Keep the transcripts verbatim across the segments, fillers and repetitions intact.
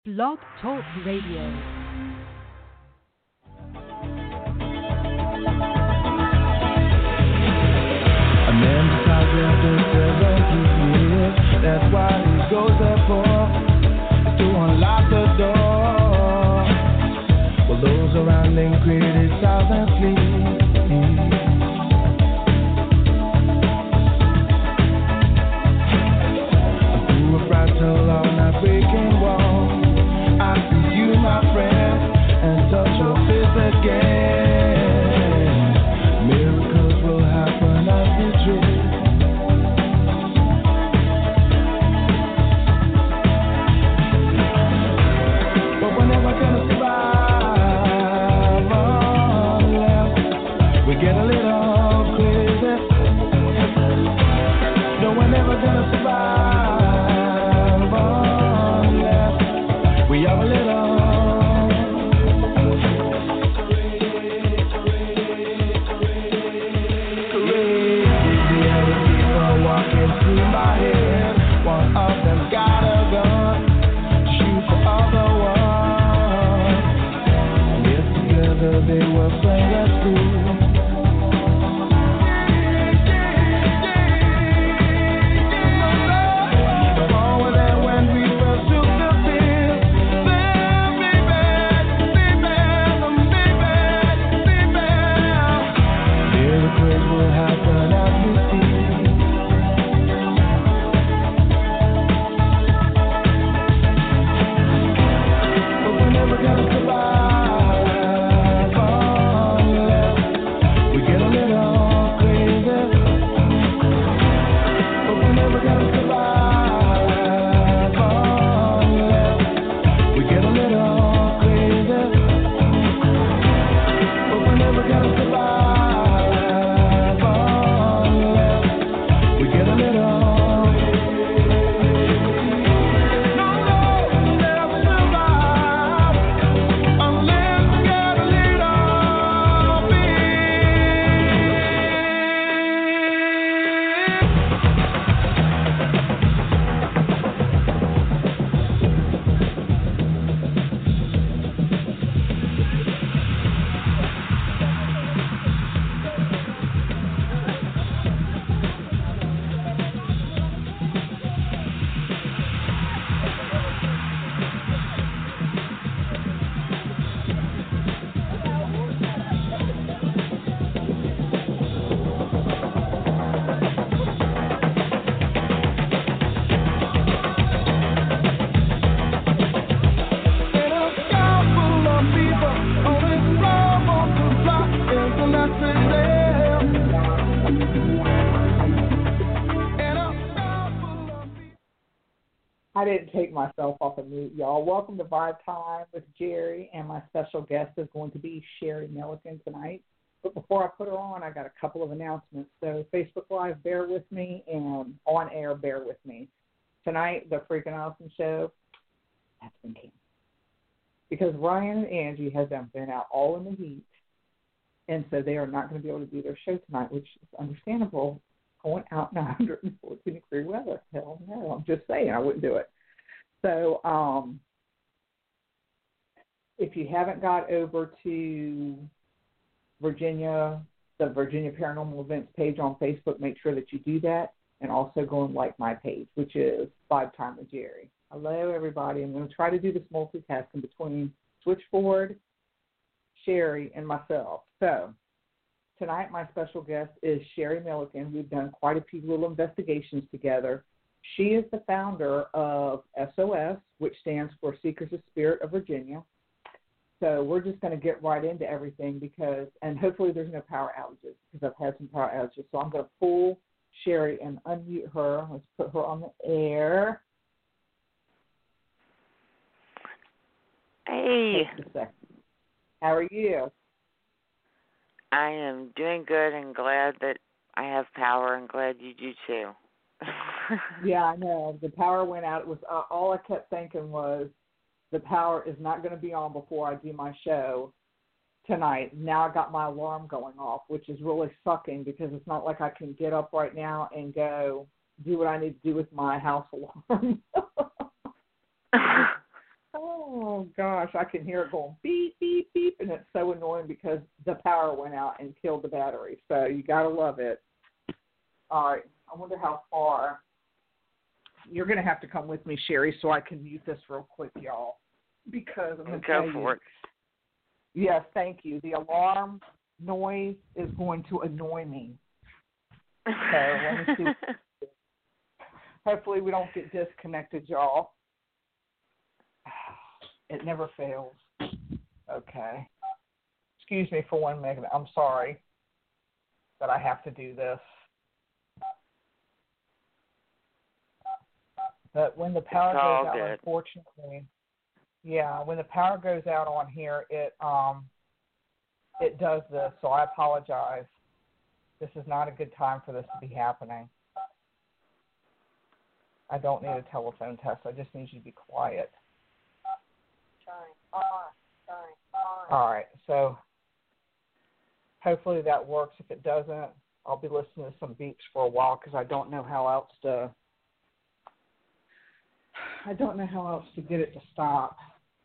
Blog Talk Radio. A man decides after seventy years, that's why he goes there for, is to unlock the door. Well, those around him criticize and flee. Through a fragile law, not breaking walls, I see you, my friend, and touch your face again. Miracles will happen as we dream. But we're never gonna survive unless we get a little crazy. No, we're never gonna survive unless we have a little. Walking through my head, one of them got a gun to shoot the other one. Yes, together they were playing at school. Forward and when we first took the field, then be back, be back, be back, be back. Miracles will happen as we see. We're gonna survive unless we get a little crazy. But we're never gonna survive unless we get a little crazy. But we're never gonna survive unless we get a little. I didn't take myself off of mute, y'all. Welcome to Vibe Time with Jerry, and my special guest is going to be Sherry Milliken tonight. But before I put her on, I got a couple of announcements. So Facebook Live, bear with me, and on air, bear with me. Tonight, the Freaking Awesome Show, that's been canceled. Because Ryan and Angie have been out all in the heat, and so they are not going to be able to do their show tonight, which is understandable. Going out in one hundred fourteen degree weather. Hell no, I'm just saying I wouldn't do it. So um, if you haven't got over to Virginia, the Virginia Paranormal Events page on Facebook, make sure that you do that, and also go and like my page, which is Vibe Time with Jerry. Hello, everybody. I'm going to try to do this multitasking between Switchboard, Sherry, and myself. So tonight, my special guest is Sherry Milliken. We've done quite a few little investigations together. She is the founder of S O S, which stands for Seekers of Spirit of Virginia. So we're just going to get right into everything because, and hopefully there's no power outages because I've had some power outages. So I'm going to pull Sherry and unmute her. Let's put her on the air. Hey. Just a second. How are you? I am doing good and glad that I have power and glad you do too. Yeah, I know. The power went out. It was uh, all I kept thinking was the power is not going to be on before I do my show tonight. Now I got my alarm going off, which is really sucking because it's not like I can get up right now and go do what I need to do with my house alarm. Oh gosh, I can hear it going beep, beep, beep, and it's so annoying because the power went out and killed the battery. So you gotta love it. All right, I wonder how far. You're gonna have to come with me, Sherry, so I can mute this real quick, y'all, because I'm gonna Go tell for you. it. Yes, thank you. The alarm noise is going to annoy me. So let me see. Hopefully we don't get disconnected, y'all. It never fails. Okay. Excuse me for one minute. I'm sorry that I have to do this. But when the power It's all goes out, good. unfortunately, yeah, when the power goes out on here, it um it does this. So I apologize. This is not a good time for this to be happening. I don't need a telephone test. I just need you to be quiet. All right, so hopefully that works. If it doesn't, I'll be listening to some beeps for a while because I don't know how else to. I don't know how else to get it to stop.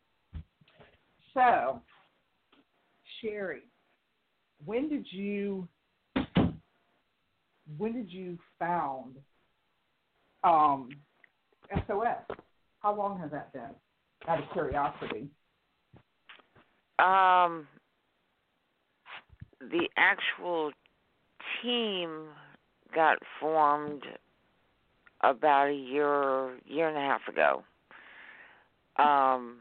So, Sherry, when did you when did you found um, S O S? How long has that been? Out of curiosity. Um, the actual team got formed about a year, year and a half ago. Um,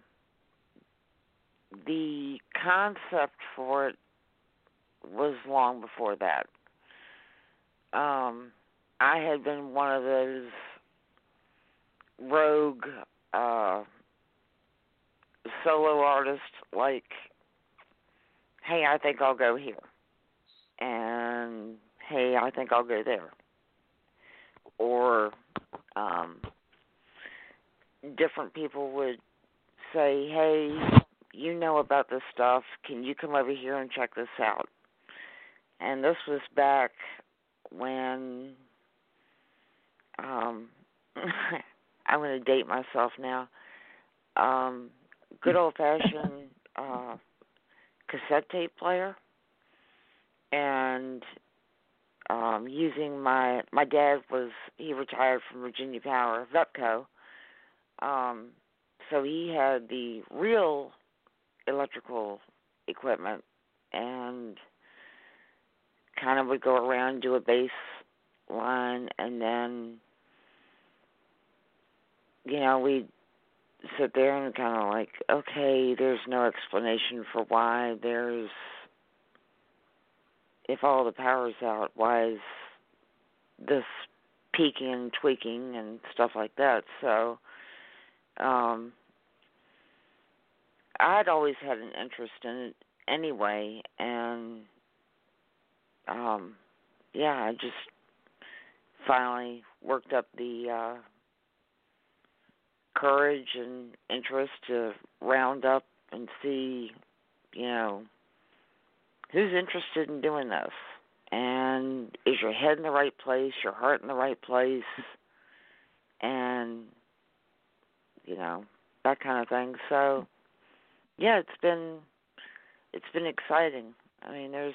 the concept for it was long before that. Um, I had been one of those rogue uh, solo artists, like, hey, I think I'll go here, and hey, I think I'll go there, or um, different people would say, hey, you know about this stuff, can you come over here and check this out? And this was back when, um, I'm going to date myself now, um, good old-fashioned uh, cassette tape player, and um, using my, my dad was, he retired from Virginia Power, VEPCO, um, so he had the real electrical equipment and kind of would go around, do a bass line, and then, you know, we'd sit there and kind of like, okay, there's no explanation for why there's, if all the power's out, why is this peaking and tweaking and stuff like that? So, um, I'd always had an interest in it anyway, and, um, yeah, I just finally worked up the uh, courage and interest to round up and see, you know, who's interested in doing this, and is your head in the right place, your heart in the right place, and, you know, that kind of thing. So, yeah, it's been it's been exciting. I mean, there's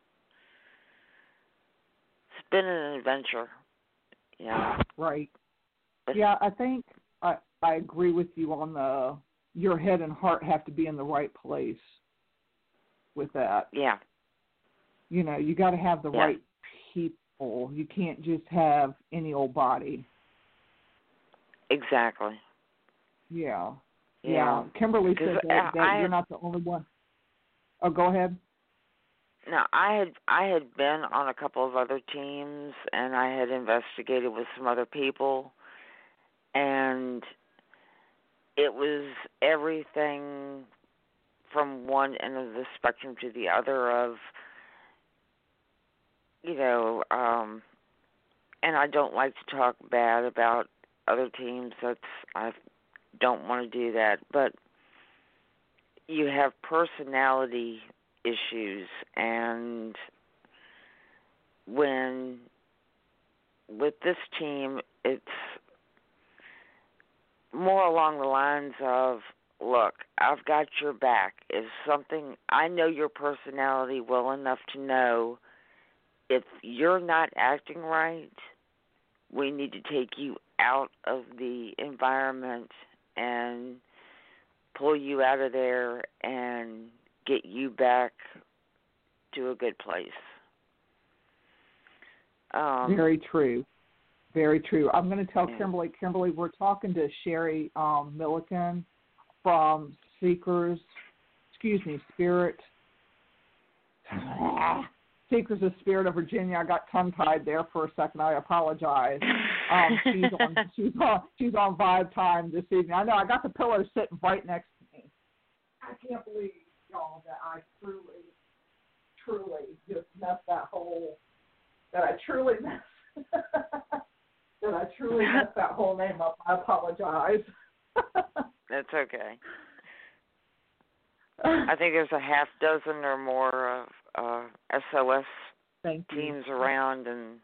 it's been an adventure, you know. Right. Yeah, I think I I agree with you on the your head and heart have to be in the right place with that. Yeah. You know, you got to have the Yeah. right people. You can't just have any old body. Exactly. Yeah. Yeah. Yeah. Kimberly said that, that I you're had, not the only one. Oh, go ahead. no, I had I had been on a couple of other teams, and I had investigated with some other people, and it was everything from one end of the spectrum to the other of, you know, um, and I don't like to talk bad about other teams. That's I don't want to do that, but you have personality issues, and when with this team, it's more along the lines of look, I've got your back. If something, I know your personality well enough to know if you're not acting right, we need to take you out of the environment and pull you out of there and get you back to a good place. Um, Very true. Very true. I'm going to tell yeah. Kimberly, Kimberly, we're talking to Sherry um, Milliken from Seekers, excuse me, Spirit, Seekers of Spirit of Virginia. I got tongue-tied there for a second. I apologize. Um, she's on she's on she's on Vibe Time this evening. I know. I got the pillow sitting right next to me. I can't believe, y'all, that I truly, truly just messed that whole. That I truly messed. that I truly messed that whole name up. I apologize. That's okay. I think there's a half dozen or more of uh, S O S Thank teams you. around, and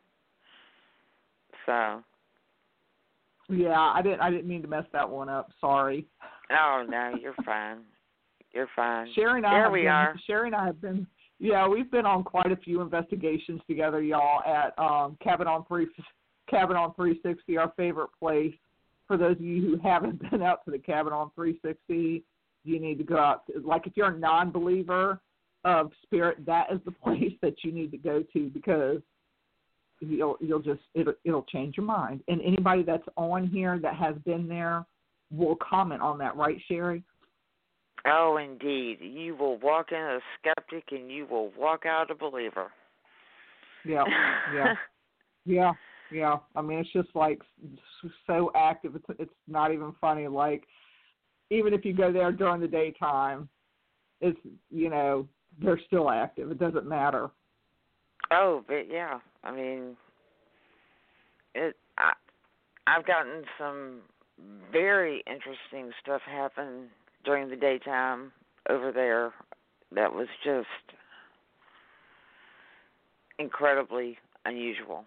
so. Yeah, I didn't. I didn't mean to mess that one up. Sorry. Oh no, you're fine. You're fine. Sherry and I there have we been, are. Sherry and I have been. Yeah, we've been on quite a few investigations together, y'all, at um, Cabin on three Cabin on three sixty, our favorite place. For those of you who haven't been out to the Cabin on three sixty, you need to go out. To, like, if you're a non-believer of Spirit, that is the place that you need to go to, because you'll you'll just it'll, it'll change your mind. And anybody that's on here that has been there will comment on that, right, Sherry? Oh, indeed. You will walk in a skeptic and you will walk out a believer. Yeah, yeah, yeah, yeah. I mean, it's just like so active. It's it's not even funny. Like, even if you go there during the daytime, it's, you know, they're still active. It doesn't matter. Oh, but yeah. I mean, it. I, I've gotten some very interesting stuff happen during the daytime over there that was just incredibly unusual.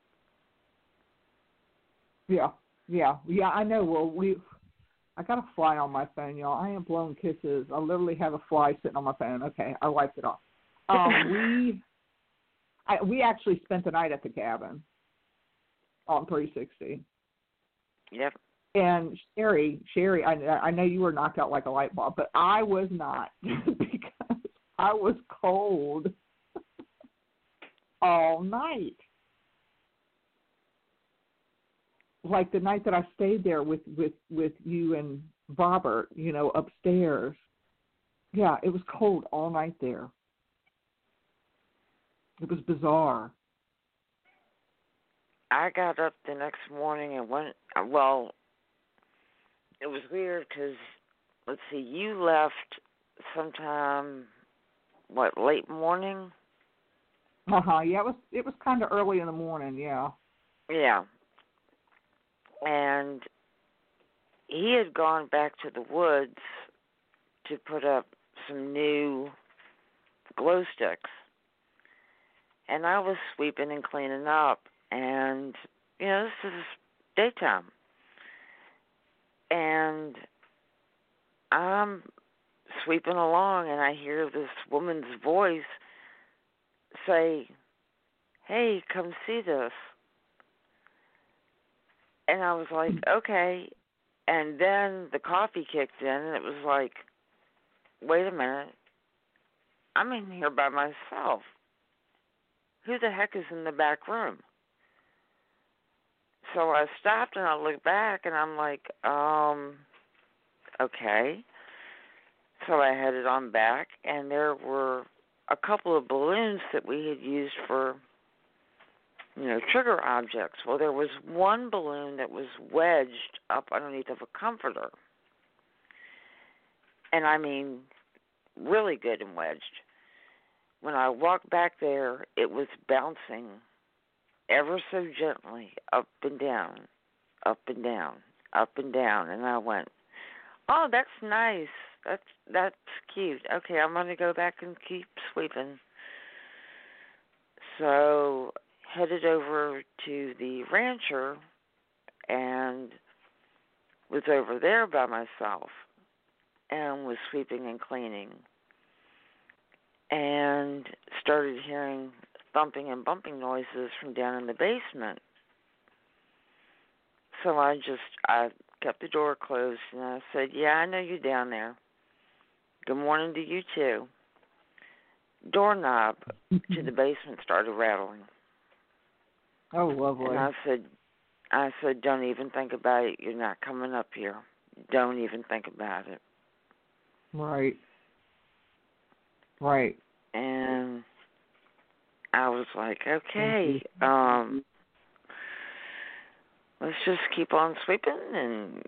Yeah, yeah, yeah, I know. Well, we, I got a fly on my phone, y'all. I am blowing kisses. I literally have a fly sitting on my phone. Okay, I wiped it off. Um, we, I, we actually spent the night at the cabin on three sixty. Yep. And Sherry, Sherry, I, I know you were knocked out like a light bulb, but I was not because I was cold all night. Like the night that I stayed there with, with, with you and Robert, you know, upstairs. Yeah, it was cold all night there. It was bizarre. I got up the next morning and went, well, it was weird because, let's see, you left sometime, what, late morning? Uh-huh, yeah, it was, it was kind of early in the morning, yeah. Yeah. And he had gone back to the woods to put up some new glow sticks. And I was sweeping and cleaning up. And, you know, this is daytime. And I'm sweeping along, and I hear this woman's voice say, "Hey, come see this." And I was like, okay. And then the coffee kicked in, and it was like, wait a minute. I'm in here by myself. Who the heck is in the back room? So I stopped, and I looked back, and I'm like, um, okay. So I headed on back, and there were a couple of balloons that we had used for, you know, trigger objects. Well, there was one balloon that was wedged up underneath of a comforter. And I mean, really good and wedged. When I walked back there, it was bouncing ever so gently up and down, up and down, up and down. And I went, oh, that's nice. That's, that's cute. Okay, I'm going to go back and keep sweeping. So headed over to the rancher and was over there by myself. and was sweeping and cleaning, and started hearing thumping and bumping noises from down in the basement. So I just, I kept the door closed, and I said, yeah, I know you're down there. Good morning to you, too. Doorknob to the basement started rattling. Oh, lovely. And I said, I said, don't even think about it. You're not coming up here. Don't even think about it. Right. Right. And I was like, okay, um, let's just keep on sweeping and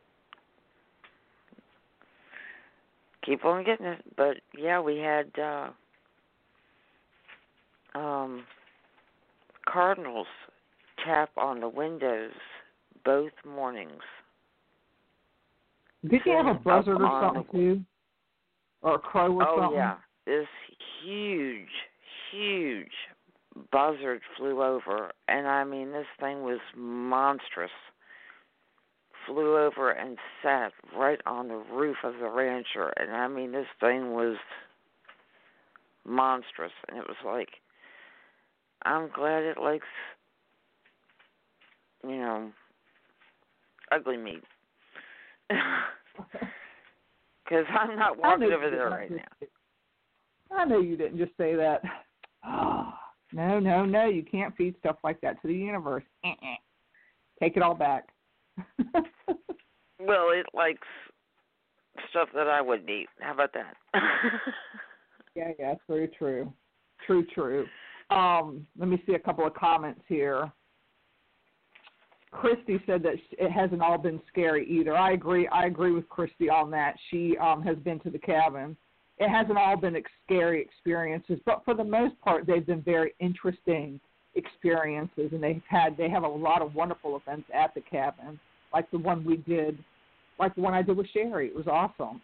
keep on getting it. But, yeah, we had uh, um, cardinals tap on the windows both mornings. Did you have a buzzard or something, the, too? Or a crow or oh, something? Oh, yeah. This huge, huge buzzard flew over. And, I mean, this thing was monstrous. Flew over and sat right on the roof of the rancher. And, I mean, this thing was monstrous. And it was like, I'm glad it likes, you know, ugly meat. Because I'm not walking over there right now. I know you didn't just say that. Oh, no, no, no. You can't feed stuff like that to the universe. Uh-uh. Take it all back. Well, it likes stuff that I wouldn't eat. How about that? Yeah, yeah, that's very true. True, true. Um, let me see a couple of comments here. Christy said that it hasn't all been scary either. I agree. I agree with Christy on that. She um, has been to the cabin. It hasn't all been ex- scary experiences, but for the most part, they've been very interesting experiences, and they've had they have a lot of wonderful events at the cabin, like the one we did, like the one I did with Sherry. It was awesome.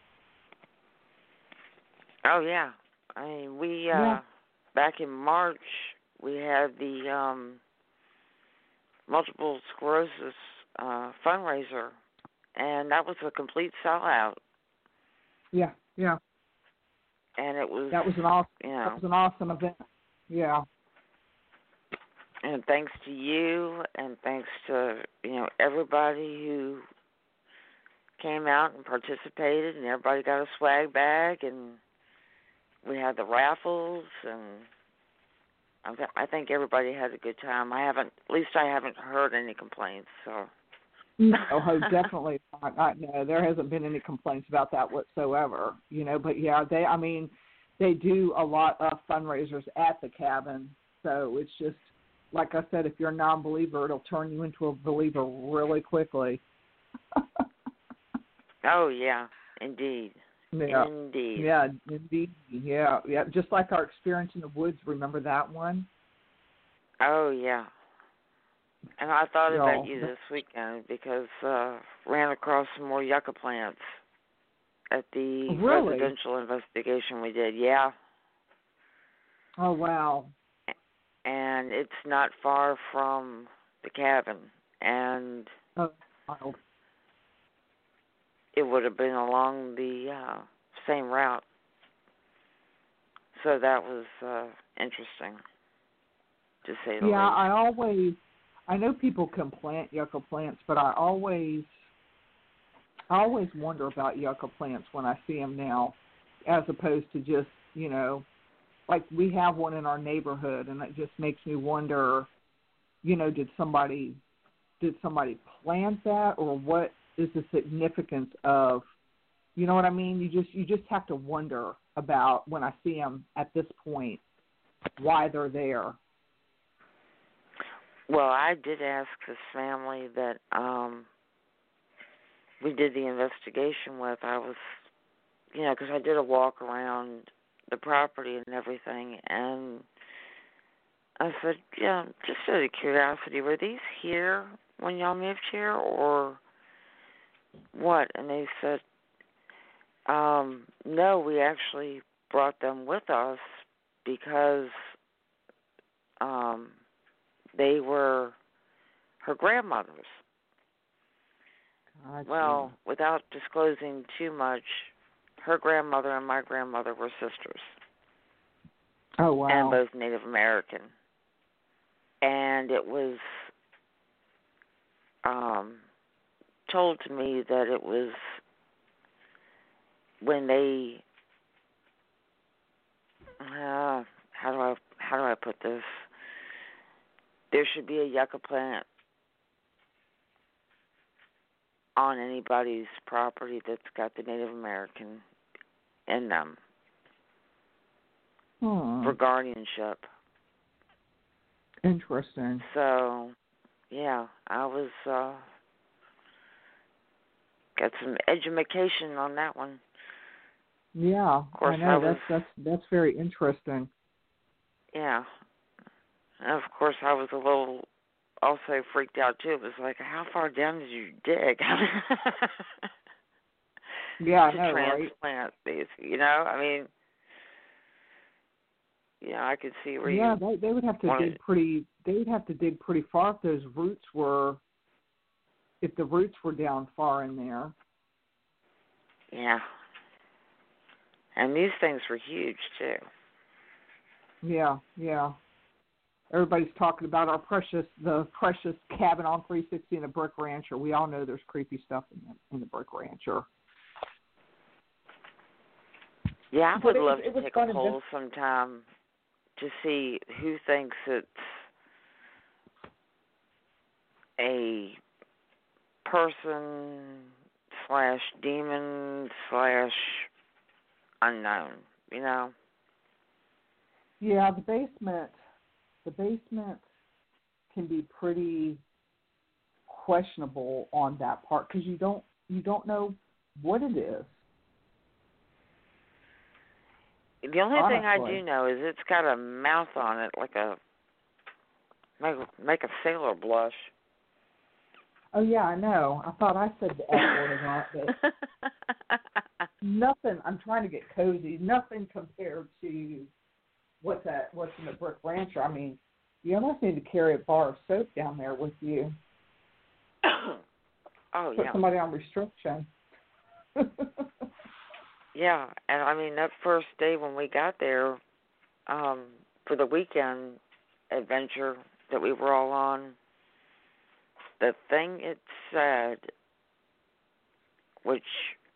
Oh yeah, I mean we uh, yeah. back in March we had the um, multiple sclerosis uh, fundraiser, and that was a complete sellout. Yeah, yeah. And it was that was an awesome you know, that was an awesome event. Yeah. And thanks to you, and thanks to you know everybody who came out and participated, and everybody got a swag bag, and we had the raffles, and I, th- I think everybody had a good time. I haven't, at least I haven't heard any complaints. So. No, oh, definitely not. I, no, there hasn't been any complaints about that whatsoever. You know, but yeah, they. I mean, they do a lot of fundraisers at the cabin, so it's just like I said. If you're a non-believer, it'll turn you into a believer really quickly. Oh yeah, indeed. Yeah. Indeed. Yeah, indeed. Yeah, yeah. Just like our experience in the woods. Remember that one? Oh yeah. And I thought yeah. about you this weekend because uh ran across some more yucca plants at the really? residential investigation we did. Yeah. Oh wow. And it's not far from the cabin, and oh, wow. It would have been along the uh, same route. So that was uh, interesting, to say the yeah, least. I always, I know people can plant yucca plants, but I always, I always wonder about yucca plants when I see them now, as opposed to just, you know, like we have one in our neighborhood, and it just makes me wonder, you know, did somebody, did somebody plant that, or what is the significance of, you know what I mean? You just you just have to wonder about when I see them at this point, why they're there. Well, I did ask this family that um, we did the investigation with. I was, you know, because I did a walk around the property and everything, and I said, yeah, just out of curiosity, were these here when y'all moved here, or what? And they said, um, no, we actually brought them with us because um, they were her grandmother's. Gotcha. Well, without disclosing too much, her grandmother and my grandmother were sisters. Oh, wow. And both Native American. And it was um, told to me that it was when they, uh, how do I how do I put this? There should be a yucca plant on anybody's property that's got the Native American in them Hmm. for guardianship. Interesting. So, yeah, I was uh, got some education on that one. Yeah, Of course, I know. I was, that's that's that's very interesting. yeah. And of course, I was a little also freaked out too. It was like, how far down did you dig? Yeah, I to know, right? transplant these, you know? I mean, yeah, I could see where Yeah, you they they would have to wanted. dig pretty. They would have to dig pretty far if those roots were, if the roots were down far in there. Yeah. And these things were huge too. Yeah, yeah. Everybody's talking about our precious, the precious cabin on three sixty in the Brick Rancher. We all know there's creepy stuff in the in the Brick Rancher. Yeah, I But would it was- love it to was take fun a to poll sometime to see who thinks it's a person slash demon slash unknown, you know? Yeah, the basement, the basement can be pretty questionable on that part because you don't you don't know what it is. The only thing I Honestly. do know is it's got a mouth on it, like a make, make a sailor blush. Oh yeah, I know. I thought I said the F word a lot, but nothing. I'm trying to get cozy. Nothing compared to what's that? What's in the Brick Rancher? I mean, you almost need to carry a bar of soap down there with you. Oh Put yeah, somebody on restriction. yeah. And I mean that first day when we got there um, for the weekend adventure that we were all on, the thing it said, which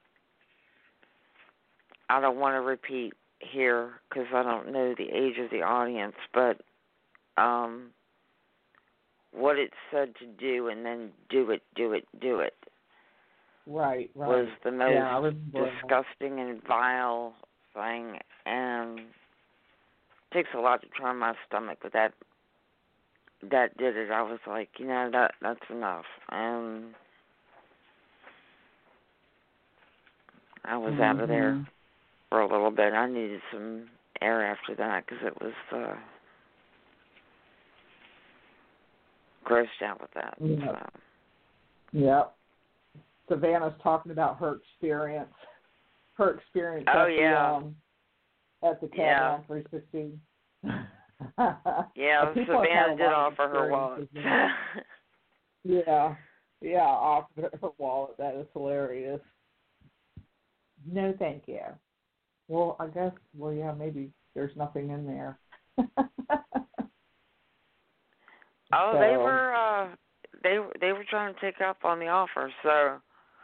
I don't want to repeat here because I don't know the age of the audience, but um, what it said to do and then do it, do it, do it Right, right. was the most yeah, I remember disgusting and vile thing, and it takes a lot to turn my stomach, but that that did it. I was like, you know, that that's enough, and I was mm-hmm. out of there for a little bit. I needed some air after that because it was uh, grossed out with that. Yep. So. Yep. Savannah's talking about her experience. Her experience Oh, at yeah. the um, at the cabin Yeah. on three sixteen. Yeah, People have had Savannah a did lot of offer her wallet. experiences, Yeah, yeah, offered her wallet. That is hilarious. No, thank you. Well, I guess, well, yeah, maybe there's nothing in there. Oh, So- they were uh, they they were trying to take up on the offer. So.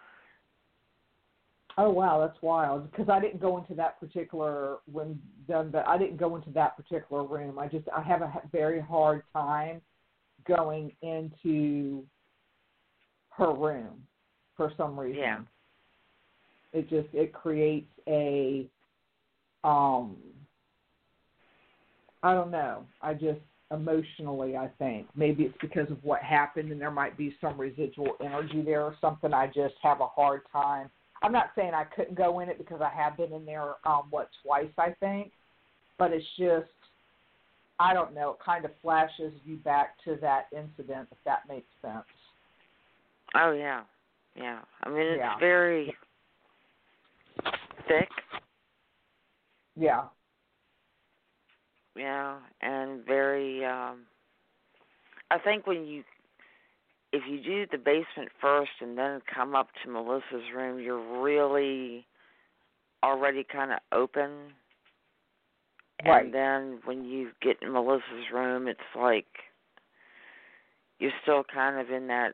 Oh wow, that's wild. Because I didn't go into that particular when done, but I didn't go into that particular room. I just I have a ha- very hard time going into her room for some reason. Yeah. It just it creates a um I don't know. I just emotionally I think maybe it's because of what happened and there might be some residual energy there or something. I just have a hard time. I'm not saying I couldn't go in it because I have been in there, um, what, twice, I think. But it's just, I don't know, it kind of flashes you back to that incident, if that makes sense. Oh, yeah. Yeah. I mean, it's Yeah. very thick. Yeah. Yeah, and very, um, I think when you, if you do the basement first and then come up to Melissa's room, you're really already kind of open. Right. And then when you get in Melissa's room, it's like you're still kind of in that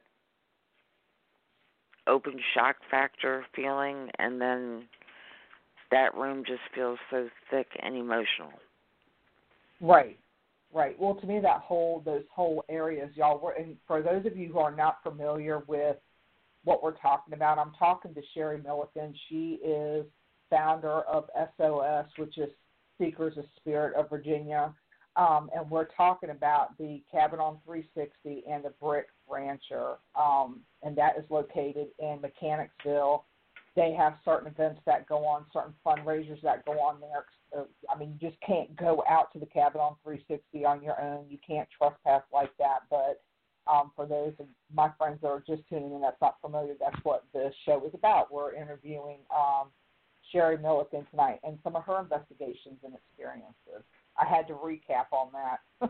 open shock factor feeling, and then that room just feels so thick and emotional. Right, right. Well, to me, that whole, those whole areas, y'all, were, and for those of you who are not familiar with what we're talking about, I'm talking to Sherry Milliken. She is founder of S O S, which is Seekers of Spirit of Virginia, um, and we're talking about the Cabin on three sixty and the Brick Rancher, um, and that is located in Mechanicsville. They have certain events that go on, certain fundraisers that go on there. Uh, I mean, you just can't go out to the Cabin on three sixty on your own. You can't trespass like that. But um, for those of my friends that are just tuning in that's not familiar, that's what the show is about. We're interviewing um, Sherry Milliken tonight and some of her investigations and experiences. I had to recap on that.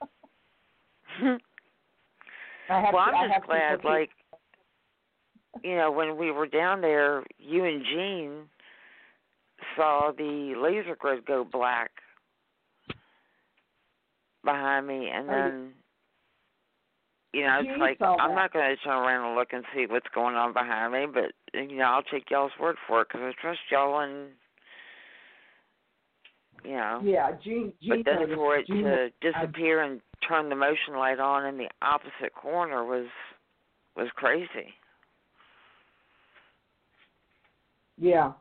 I have well, to, I'm I just glad, people like, you know, when we were down there, you and Jean saw the laser grid go black behind me, and then, you know, it's Jean like, saw I'm that. not going to turn around and look and see what's going on behind me, but, you know, I'll take y'all's word for it because I trust y'all, and, you know. Yeah, Jean, Jean But then noticed, for it Jean, to disappear I, and turn the motion light on in the opposite corner was was crazy. Yeah.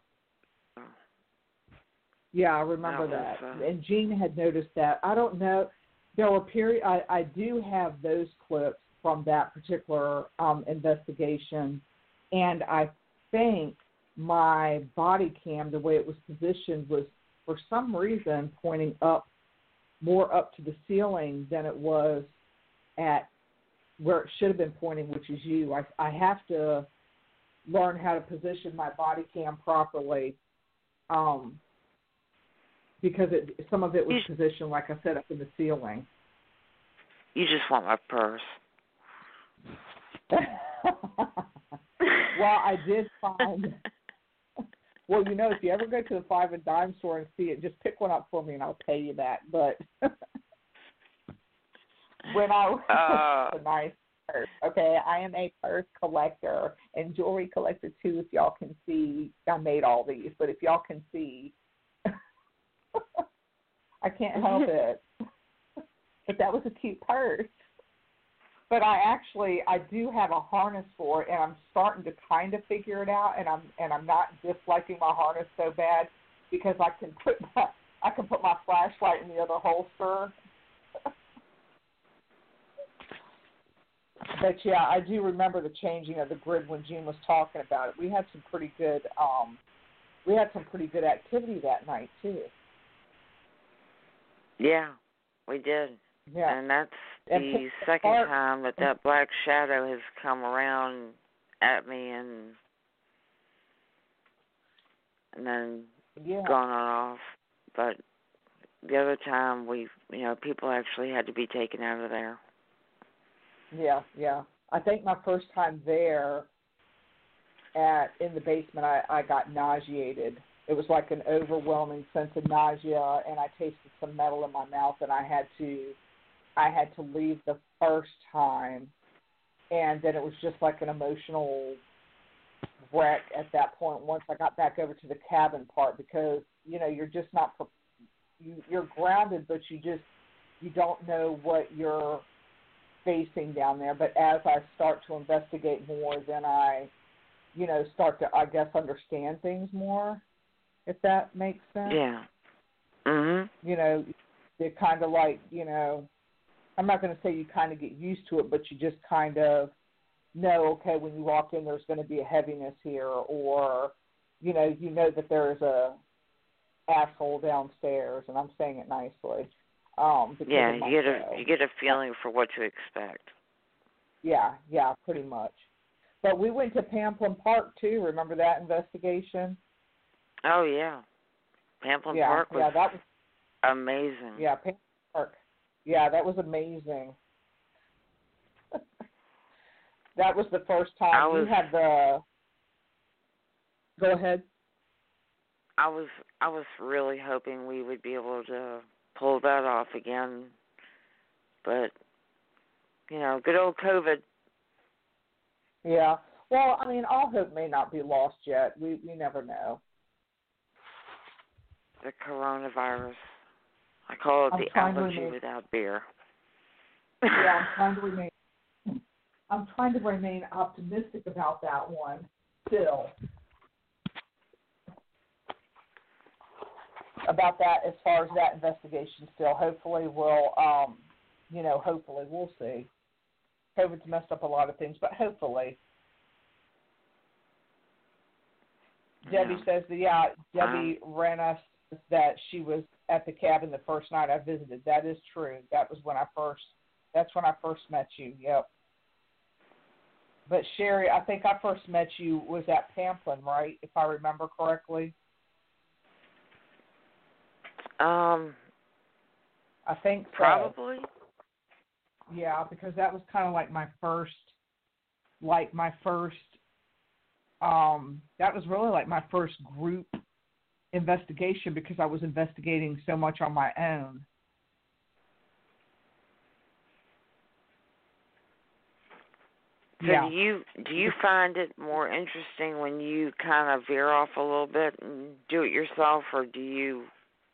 Yeah, I remember that. that. Was, uh... And Jean had noticed that. I don't know. There were period. I, I do have those clips from that particular um, investigation, and I think my body cam, the way it was positioned, was for some reason pointing up, more up to the ceiling than it was at where it should have been pointing, which is you. I, I have to learn how to position my body cam properly. Um, because it, some of it was you, positioned, like I said, up in the ceiling. You just want my purse. Well, I did find, well, you know, if you ever go to the Five and Dime store and see it, just pick one up for me and I'll pay you that. But when I was uh, a nice purse, okay, I am a purse collector and jewelry collector too, if y'all can see. I made all these, but if y'all can see, I can't help it. But that was a cute purse. But I actually, I do have a harness for it, and I'm starting to kind of figure it out, and I'm and I'm not disliking my harness so bad because I can put my I can put my flashlight in the other holster. But yeah, I do remember the changing of the grid when Jean was talking about it. We had some pretty good, um, we had some pretty good activity that night too. Yeah, we did. Yeah. And that's and the second part, time that that black shadow has come around at me and and then yeah. gone on off. But the other time, we, you know, people actually had to be taken out of there. Yeah, yeah. I think my first time there at in the basement, I, I got nauseated. It was like an overwhelming sense of nausea, and I tasted some metal in my mouth, and I had to, I had to leave the first time, and then it was just like an emotional wreck at that point. Once I got back over to the cabin part, because you know you're just not, you, you're grounded, but you just you don't know what you're facing down there. But as I start to investigate more, then I, you know, start to I guess understand things more. If that makes sense. Yeah. Mhm. You know, it kind of like, you know, I'm not going to say you kind of get used to it, but you just kind of know, okay, when you walk in, there's going to be a heaviness here, or, you know, you know that there's a asshole downstairs, and I'm saying it nicely. Um, yeah, you get show. a you get a feeling for what to expect. Yeah, yeah, pretty much. But we went to Pamplin Park too. Remember that investigation? Oh, yeah. Pamplin yeah, Park was, yeah, that was amazing. Yeah, Pamplin Park. Yeah, that was amazing. That was the first time I was, we had the... Go ahead. I was I was really hoping we would be able to pull that off again, but you know, good old COVID. Yeah. Well, I mean, all hope may not be lost yet. We we never know. The coronavirus. I call it I'm the trying to allergy remain- without beer. Yeah, I'm trying to remain. I'm trying to remain optimistic about that one still. About that, as far as that investigation, still, hopefully we'll, um, you know, hopefully we'll see. COVID's messed up a lot of things, but hopefully. Yeah. Debbie says that, yeah, Debbie um, ran us that she was at the cabin the first night I visited. That is true. That was when I first, that's when I first met you, yep. But Sherry, I think I first met you was at Pamplin, right, if I remember correctly? Um, I think so. Probably. Yeah, because that was kind of like my first, like my first, um, that was really like my first group investigation because I was investigating so much on my own. So yeah. do you do you find it more interesting when you kind of veer off a little bit and do it yourself, or do you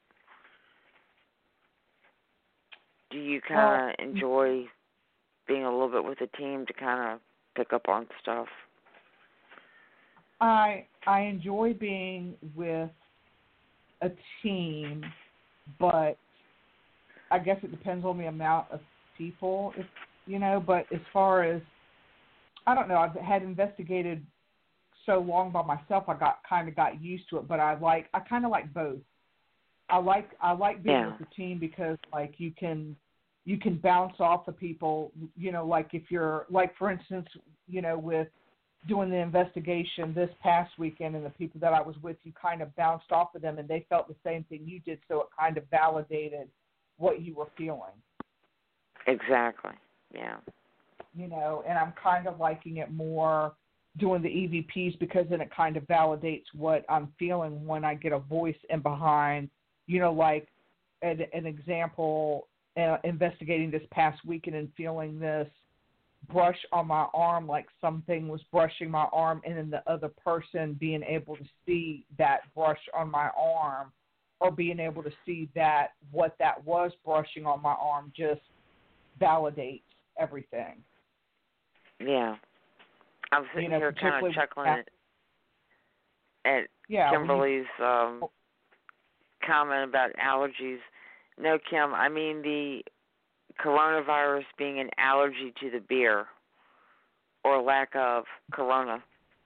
do you kind of well, enjoy being a little bit with the team to kind of pick up on stuff? I I enjoy being with a team, but I guess it depends on the amount of people, if you know. But as far as I don't know, I've had investigated so long by myself, I got kind of got used to it. But I like I kind of like both. I like I like being yeah. with the team because like you can you can bounce off of people. You know, like if you're like for instance, you know, with doing the investigation this past weekend and the people that I was with, you kind of bounced off of them and they felt the same thing you did, so it kind of validated what you were feeling. Exactly, yeah. You know, and I'm kind of liking it more doing the E V Ps because then it kind of validates what I'm feeling when I get a voice in behind, you know, like an, an example, uh, investigating this past weekend and feeling this brush on my arm, like something was brushing my arm, and then the other person being able to see that brush on my arm or being able to see that what that was brushing on my arm just validates everything. Yeah. I'm sitting you know, here kind of chuckling at, at yeah, Kimberly's you, um, comment about allergies. No, Kim, I mean the coronavirus being an allergy to the beer or lack of corona.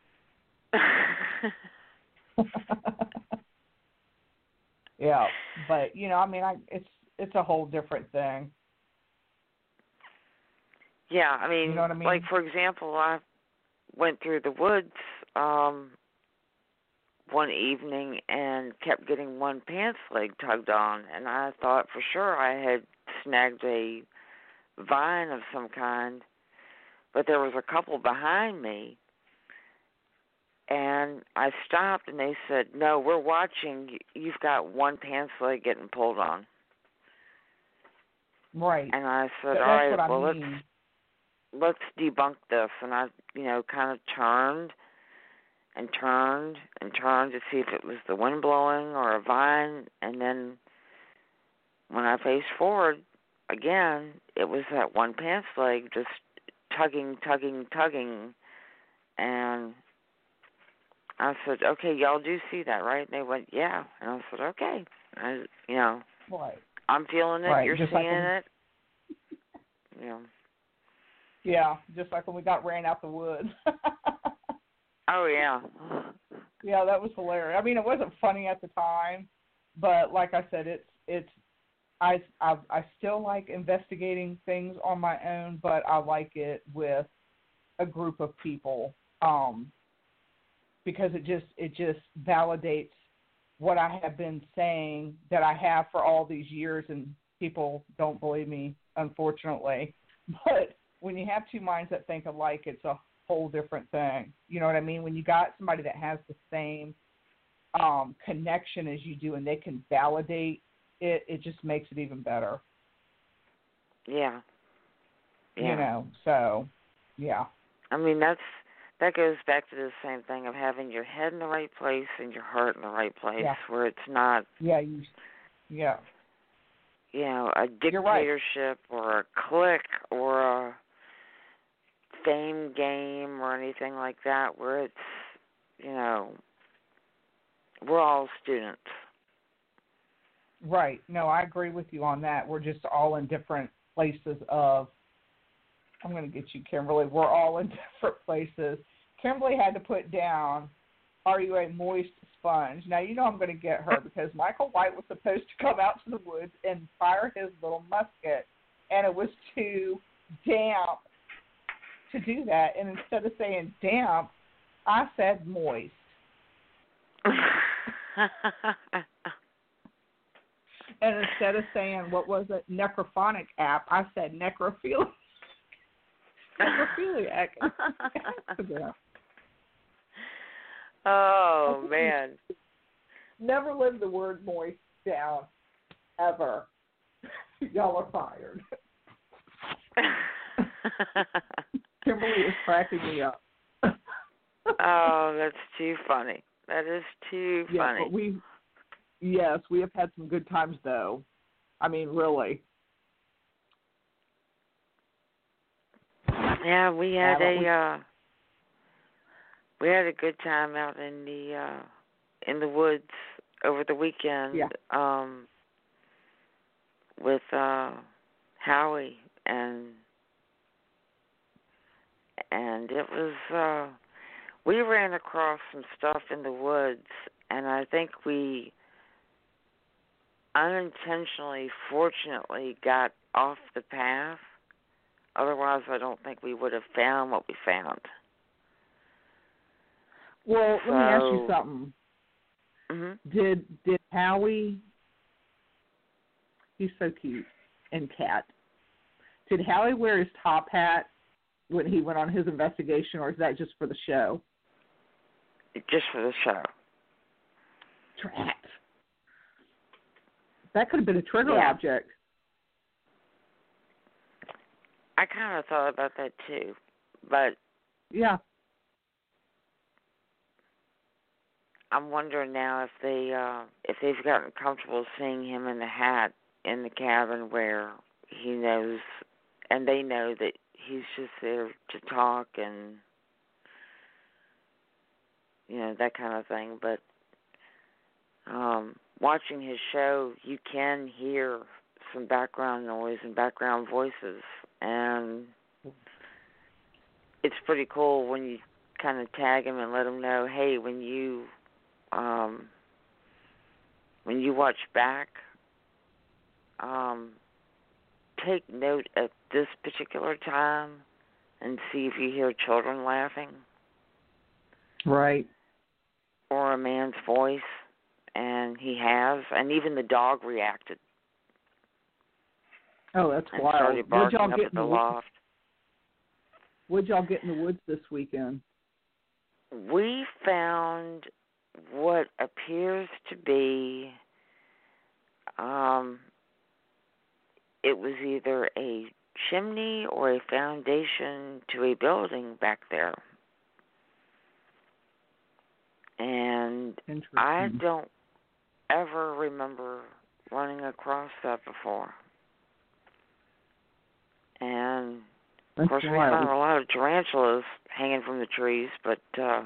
Yeah, but you know, I mean, I, it's it's a whole different thing. Yeah, I mean, you know what I mean? Like for example, I went through the woods um, one evening and kept getting one pants leg tugged on, and I thought for sure I had snagged a vine of some kind, but there was a couple behind me, and I stopped, and they said, "No, we're watching. You've got one pants leg getting pulled on." Right. And I said, That's "All right, what well I mean. let's let's debunk this." And I, you know, kind of turned and turned and turned to see if it was the wind blowing or a vine, and then when I faced forward again, it was that one pants leg just tugging, tugging, tugging, and I said, "Okay, y'all do see that, right?" And they went, "Yeah." And I said, "Okay." I, you know, right. I'm feeling it. Right. You're just seeing like it. You know. Yeah, just like when we got ran out the woods. Oh yeah. Yeah, that was hilarious. I mean, it wasn't funny at the time, but like I said, it's it's. I, I I still like investigating things on my own, but I like it with a group of people um, because it just it just validates what I have been saying that I have for all these years, and people don't believe me, unfortunately. But when you have two minds that think alike, it's a whole different thing. You know what I mean? When you got somebody that has the same um, connection as you do, and they can validate it, it just makes it even better. Yeah. Yeah. You know, so, yeah. I mean, that's that goes back to the same thing of having your head in the right place and your heart in the right place, Yeah. where it's not, Yeah, you, yeah. you know, a You're right. dictatorship or a clique or a fame game or anything like that, where it's, you know, we're all students. Right. No, I agree with you on that. We're just all in different places of, I'm going to get you, Kimberly. We're all in different places. Kimberly had to put down, are you a moist sponge? Now, you know I'm going to get her because Michael White was supposed to come out to the woods and fire his little musket, and it was too damp to do that. And instead of saying damp, I said moist. And instead of saying, what was it, necrophonic app, I said necrophiliac. necrophiliac. Oh, man. Never live the word moist down, ever. Y'all are fired. Kimberly is cracking me up. Oh, that's too funny. That is too yeah, funny. But we, yes, we have had some good times, though. I mean, really. Yeah, we had yeah, a we, uh, we had a good time out in the uh, in the woods over the weekend. Yeah. Um, with uh, Howie and and it was. Uh, We ran across some stuff in the woods, and I think we unintentionally, fortunately, got off the path. Otherwise, I don't think we would have found what we found. Well, so, let me ask you something. Mm-hmm. Did did Howie? He's so cute and cat. Did Howie wear his top hat when he went on his investigation, or is that just for the show? Just for the show. Drat. That could have been a trigger yeah. object. I kind of thought about that too, but yeah, I'm wondering now if they uh, if they've gotten comfortable seeing him in the hat in the cabin where he knows, and they know that he's just there to talk and, you know, that kind of thing. But um, watching his show, you can hear some background noise and background voices, and it's pretty cool when you kind of tag him and let him know, hey, when you um, when you watch back, um, take note at this particular time and see if you hear children laughing. Right. Or a man's voice, and he has, and even the dog reacted. Oh, that's and wild. Started barking What'd y'all up get at in the the loft. What'd y'all get in the woods this weekend? We found what appears to be, um, it was either a chimney or a foundation to a building back there. And I don't ever remember running across that before. And, That's of course, wild. we found a lot of tarantulas hanging from the trees, but, uh,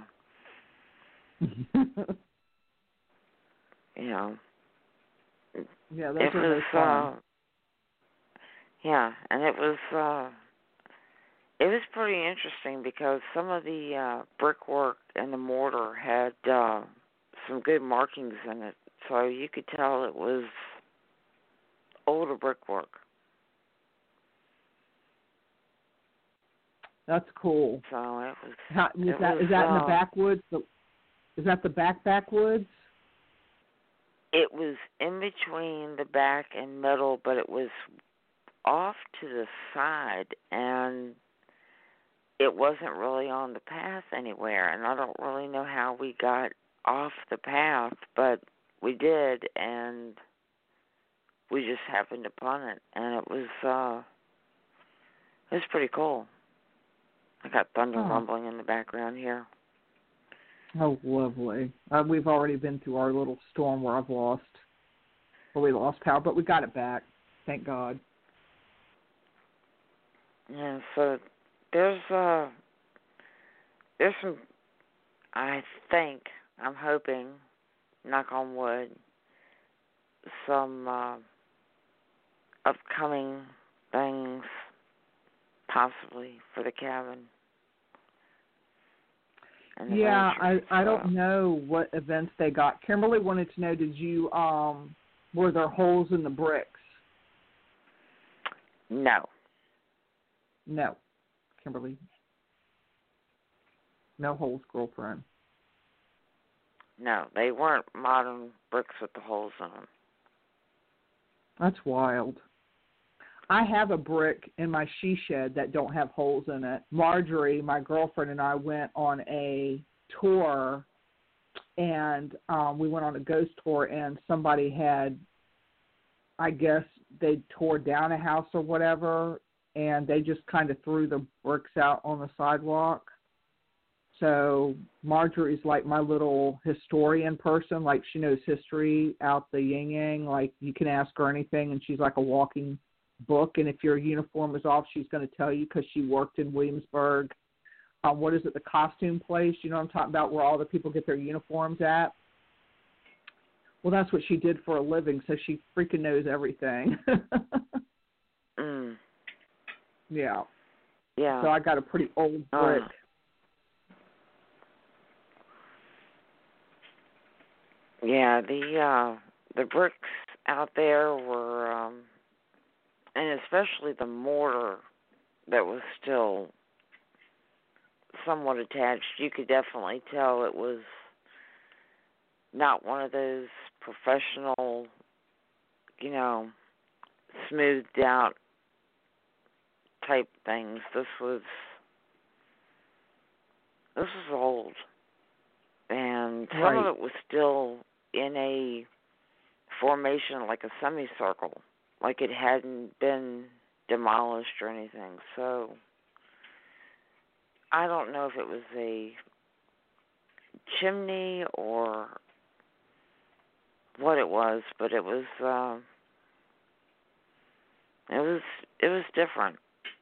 you know, yeah, those it are was, fun. uh, yeah, and it was, uh, it was pretty interesting because some of the uh, brickwork and the mortar had uh, some good markings in it, so you could tell it was older brickwork. That's cool. So it was. How, is it that was, is that uh, in the backwoods? The, is that the back backwoods? It was in between the back and middle, but it was off to the side, and it wasn't really on the path anywhere, and I don't really know how we got off the path, but we did, and we just happened upon it, and it was uh, it was pretty cool. I got thunder Oh. rumbling in the background here. Oh, lovely. Uh, we've already been through our little storm where I've lost, where we lost power, but we got it back. Thank God. Yeah, so there's uh, there's some, I think, I'm hoping, knock on wood, some uh, upcoming things possibly for the cabin. And the Yeah, rancher, I I so. don't know what events they got. Kimberly wanted to know, did you um were there holes in the bricks? No. No, Kimberly. No holes, girlfriend. No, they weren't modern bricks with the holes in them. That's wild. I have a brick in my she shed that don't have holes in it. Marjorie, my girlfriend, and I went on a tour, and um, we went on a ghost tour, and somebody had, I guess, they tore down a house or whatever, and they just kind of threw the bricks out on the sidewalk. So Marjorie's like my little historian person. Like, she knows history out the yin-yang. Like, you can ask her anything, and she's like a walking book. And if your uniform is off, she's going to tell you because she worked in Williamsburg. Um, what is it, the costume place? You know what I'm talking about, where all the people get their uniforms at? Well, that's what she did for a living, so she freaking knows everything. mm. Yeah. Yeah. So I got a pretty old brick. Uh, yeah, the uh, the bricks out there were, um, and especially the mortar that was still somewhat attached, you could definitely tell it was not one of those professional, you know, smoothed out type things. This was this was old, and some Right. of it was still in a formation like a semicircle, like it hadn't been demolished or anything. So I don't know if it was a chimney or what it was, but it was uh, it was it was different.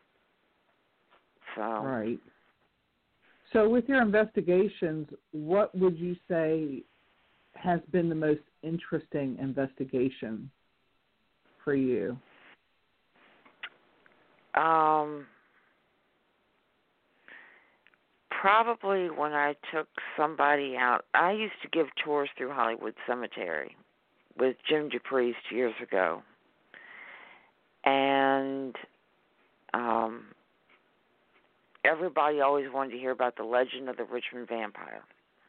So Right. So with your investigations, what would you say has been the most interesting investigation for you? Um, probably when I took somebody out. I used to give tours through Hollywood Cemetery with Jim Dupriest years ago, and um, everybody always wanted to hear about the legend of the Richmond vampire.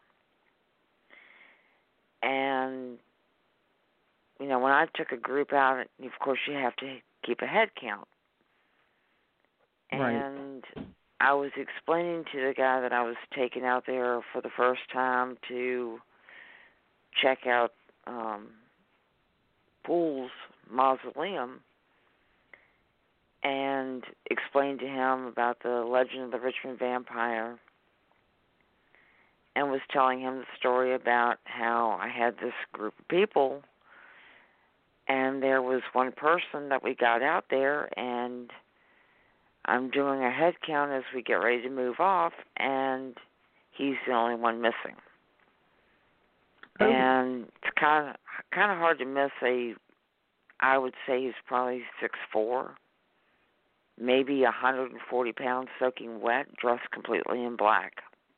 And, you know, when I took a group out, of course you have to keep a head count. Right. And I was explaining to the guy that I was taking out there for the first time to check out um, Poole's mausoleum, and explained to him about the legend of the Richmond vampire, and was telling him the story about how I had this group of people, and there was one person that we got out there, and I'm doing a head count as we get ready to move off, and he's the only one missing. Oh. And it's kind of kind of hard to miss a, I would say he's probably six foot four, maybe one hundred forty pounds soaking wet, dressed completely in black.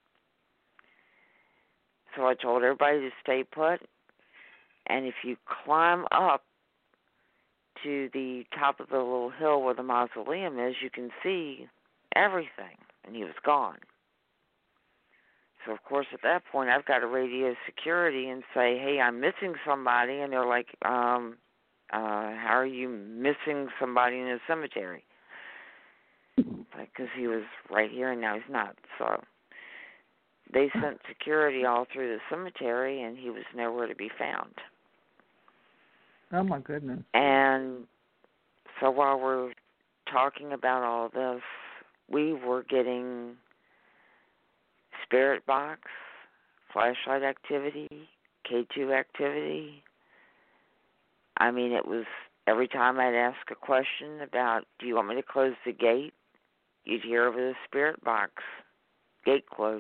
So I told everybody to stay put, and if you climb up to the top of the little hill where the mausoleum is, you can see everything, and he was gone. So, of course, at that point, I've got to radio security and say, hey, I'm missing somebody, and they're like, um, uh, how are you missing somebody in a cemetery? Because he was right here, and now he's not, so... they sent security all through the cemetery, and he was nowhere to be found. Oh, my goodness. And so while we're talking about all this, we were getting spirit box, flashlight activity, K two activity. I mean, it was every time I'd ask a question about, do you want me to close the gate? You'd hear over the spirit box, gate closed.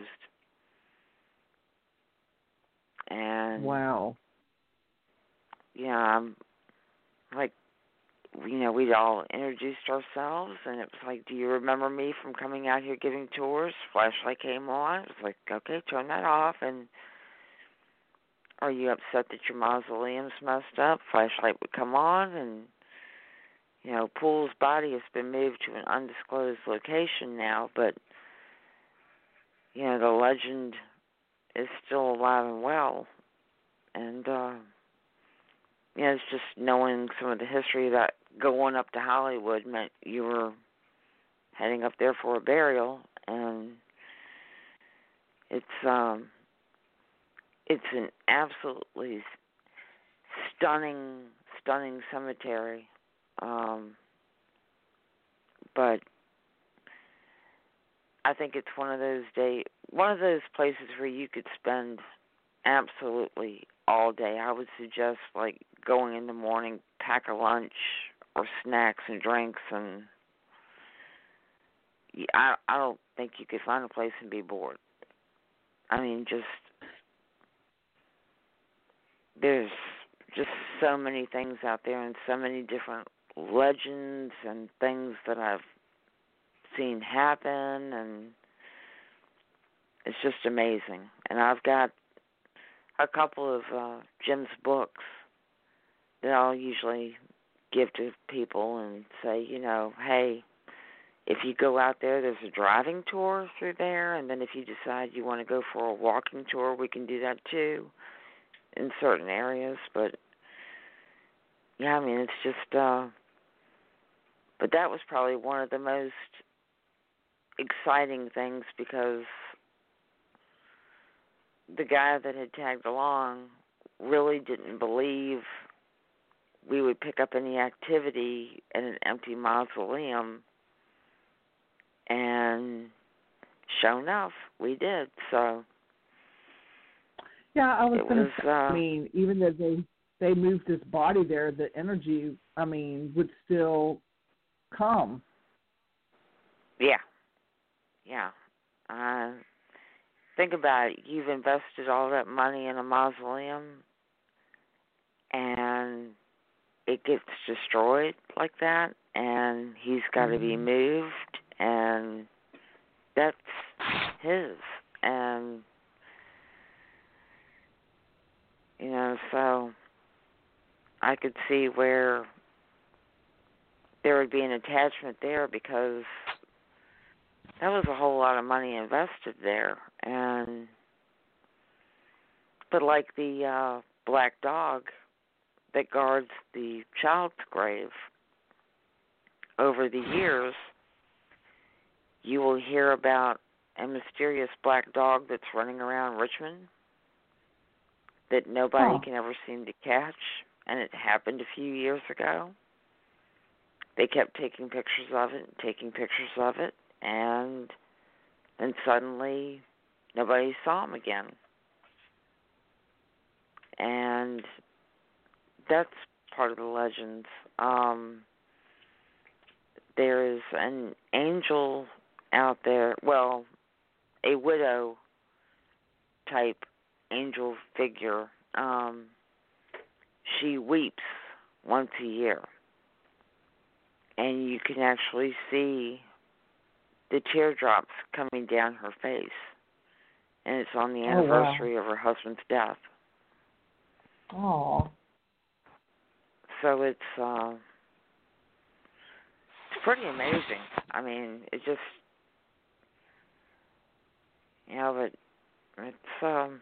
And wow. Yeah, I'm like, you know, we'd all introduced ourselves, and it was like, do you remember me from coming out here giving tours? Flashlight came on. It was like, okay, turn that off. And are you upset that your mausoleum's messed up? Flashlight would come on, and, you know, Poole's body has been moved to an undisclosed location now, but, you know, the legend is still alive and well. And, uh, you know, it's just knowing some of the history that going up to Hollywood meant you were heading up there for a burial, and it's um, it's an absolutely stunning, stunning cemetery. Um, but I think it's one of those day, one of those places where you could spend absolutely all day. I would suggest like going in the morning, pack a lunch or snacks and drinks, and I I don't think you could find a place and be bored. I mean, just there's just so many things out there and so many different legends and things that I've seen happen, and it's just amazing. And I've got a couple of uh, Jim's books that I'll usually give to people and say, you know, hey, if you go out there, there's a driving tour through there, and then if you decide you want to go for a walking tour, we can do that too in certain areas. But, yeah, I mean, it's just, uh, but that was probably one of the most exciting things, because the guy that had tagged along really didn't believe we would pick up any activity in an empty mausoleum, and sure enough, we did. So yeah, I was going to say, uh, I mean, even though they, they moved his body there, the energy, I mean, would still come. Yeah. Yeah. Uh, think about it. You've invested all that money in a mausoleum, and it gets destroyed like that, and he's got to be moved, and that's his. And, you know, so I could see where there would be an attachment there, because that was a whole lot of money invested there. And but like the uh, black dog that guards the child's grave, over the years, you will hear about a mysterious black dog that's running around Richmond that nobody oh. can ever seem to catch, and it happened a few years ago. They kept taking pictures of it, taking pictures of it, and then suddenly nobody saw him again. And that's part of the legends. Um, there is an angel out there, well, a widow type angel figure. Um, she weeps once a year, and you can actually see the teardrops coming down her face, and it's on the anniversary oh, wow. of her husband's death. Oh. So it's uh, it's pretty amazing. I mean, it just, you know, but it's um,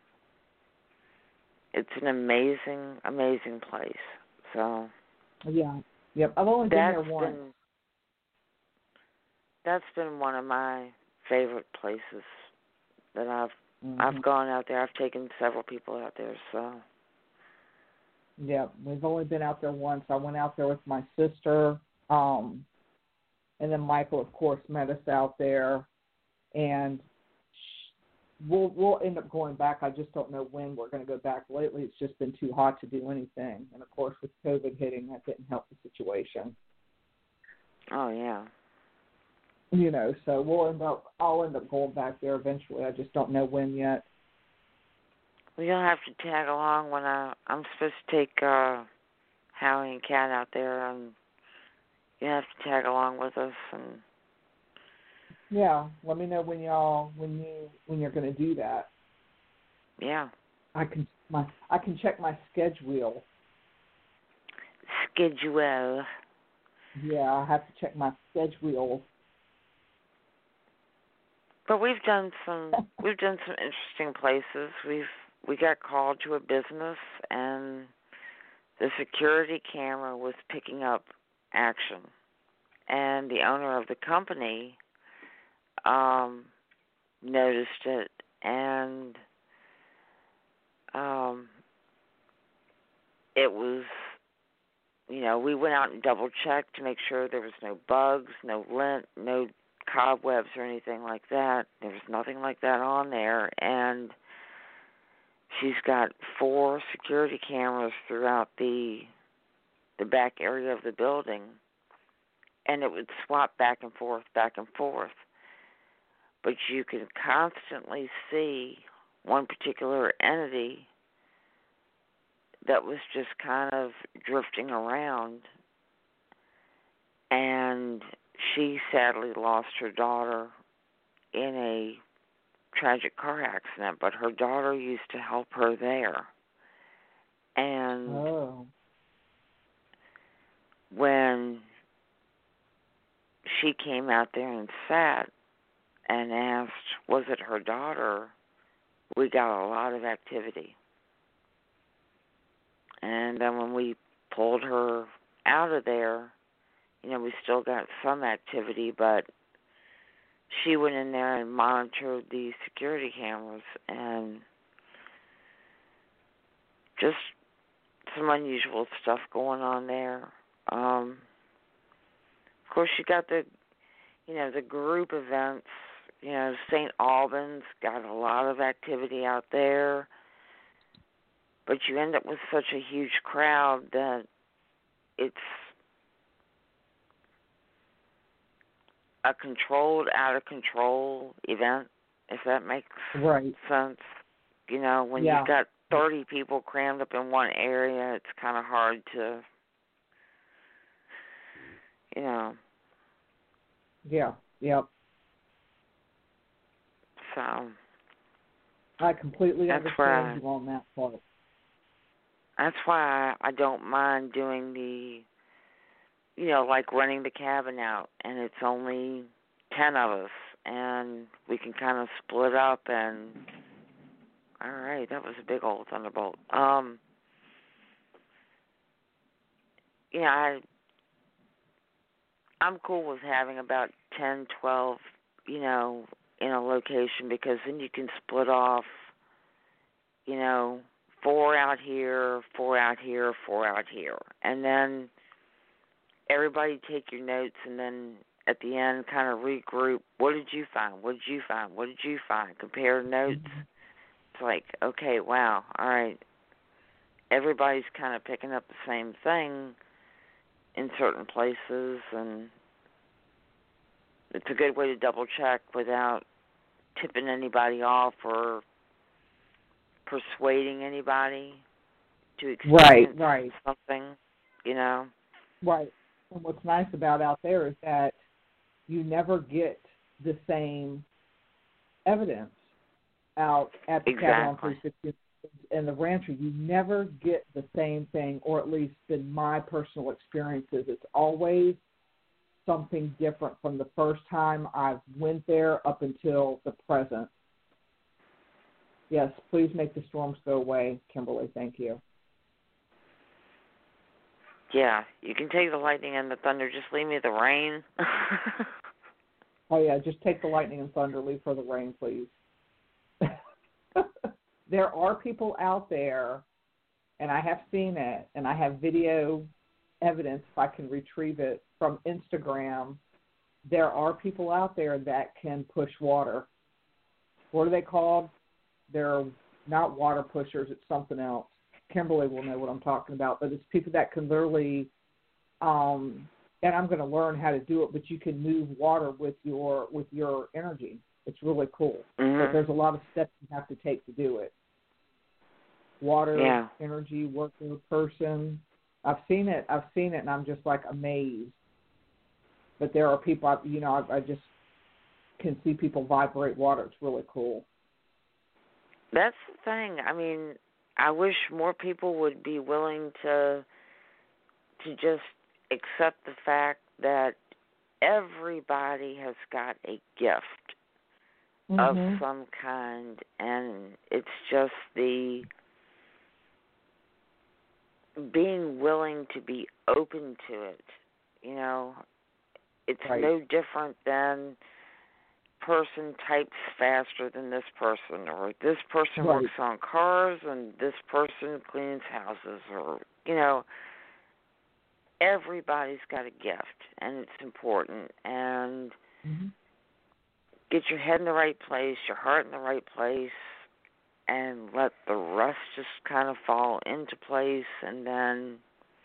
it's an amazing, amazing place. So yeah, yep. I've only been that's there once. been that's been one of my favorite places that I've Mm-hmm. I've gone out there. I've taken several people out there. So. Yeah, we've only been out there once. I went out there with my sister, um, and then Michael, of course, met us out there, and we'll we'll end up going back. I just don't know when we're going to go back. Lately, it's just been too hot to do anything, and of course, with COVID hitting, that didn't help the situation. Oh yeah. You know, so we'll end up. I'll end up going back there eventually. I just don't know when yet. Well, you'll have to tag along when I I'm supposed to take uh, Howie and Kat out there, and you have to tag along with us. And yeah, let me know when y'all when you when you're going to do that. Yeah. I can my I can check my schedule. Schedule. Yeah, I have to check my schedule. But we've done some we've done some interesting places. We've we got called to a business, and the security camera was picking up action, and the owner of the company um, noticed it, and um, it was, you know, we went out and double checked to make sure there was no bugs, no lint, no cobwebs or anything like that. There was nothing like that on there, and she's got four security cameras throughout the the back area of the building, and it would swap back and forth, back and forth. But you can constantly see one particular entity that was just kind of drifting around, and she sadly lost her daughter in a tragic car accident, but her daughter used to help her there. And oh. when she came out there and sat and asked, was it her daughter, we got a lot of activity. And then when we pulled her out of there, you know, we still got some activity, but she went in there and monitored the security cameras, and just some unusual stuff going on there. Um, of course, you got the, you know, the group events. You know, Saint Albans got a lot of activity out there, but you end up with such a huge crowd that it's a controlled, out-of-control event, if that makes right. sense. You know, when yeah. you've got thirty people crammed up in one area, it's kind of hard to, you know. Yeah, yep. So. I completely that's understand I, you on that part. That's why I, I don't mind doing the, you know, like running the cabin out, and it's only ten of us, and we can kind of split up, and all right, that was a big old thunderbolt. Um, you know, I, I'm cool with having about ten, twelve, you know, in a location, because then you can split off, you know, four out here, four out here, four out here, and then everybody take your notes, and then at the end kind of regroup. What did you find? What did you find? What did you find? Compare notes. Mm-hmm. It's like, okay, wow, all right. Everybody's kind of picking up the same thing in certain places, and it's a good way to double check without tipping anybody off or persuading anybody to experience right, right. something, you know. Right. And what's nice about out there is that you never get the same evidence out at the exactly. cabin on three sixty and the rancher. You never get the same thing, or at least in my personal experiences, it's always something different from the first time I went there up until the present. Yes, please make the storms go away, Kimberly. Thank you. Yeah, you can take the lightning and the thunder. Just leave me the rain. Oh, yeah, just take the lightning and thunder. Leave for the rain, please. there are people out there, and I have seen it, and I have video evidence if I can retrieve it from Instagram. There are people out there that can push water. What are they called? They're not water pushers. It's something else. Kimberly will know what I'm talking about. But it's people that can literally, um, and I'm going to learn how to do it, but you can move water with your with your energy. It's really cool. Mm-hmm. But there's a lot of steps you have to take to do it. Water, yeah. energy, worker, person. I've seen it. I've seen it, and I'm just like amazed. But there are people, I, you know, I, I just can see people vibrate water. It's really cool. That's the thing. I mean, I wish more people would be willing to to just accept the fact that everybody has got a gift mm-hmm. of some kind, and it's just the being willing to be open to it. You know, it's right. no different than person types faster than this person, or this person right. works on cars and this person cleans houses, or, you know, everybody's got a gift, and it's important. And mm-hmm. get your head in the right place, your heart in the right place, and let the rest just kind of fall into place, and then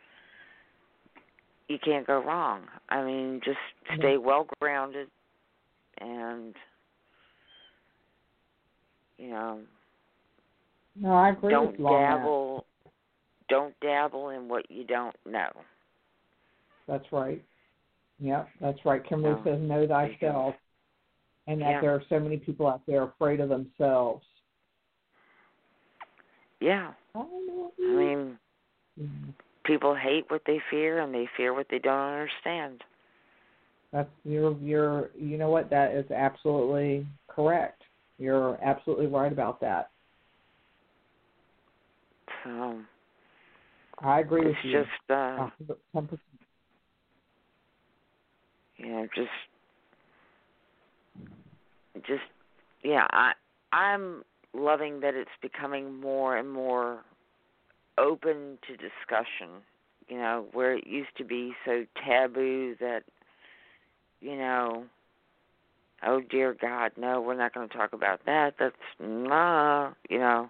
you can't go wrong. I mean, just stay mm-hmm. well grounded, and, you know, no, I agree don't with you on dabble. that. Don't dabble in what you don't know. That's right. Yep, that's right. Kimberly no. says, know thyself, and that yeah. there are so many people out there afraid of themselves. Yeah. I mean, mm-hmm. people hate what they fear, and they fear what they don't understand. That's you're you're you know what, that is absolutely correct. You're absolutely right about that. So I agree with you. It's just uh, ten percent. You know, just just yeah, I I'm loving that it's becoming more and more open to discussion. You know, where it used to be so taboo that, you know, oh dear God, no, we're not going to talk about that. That's nah, you know,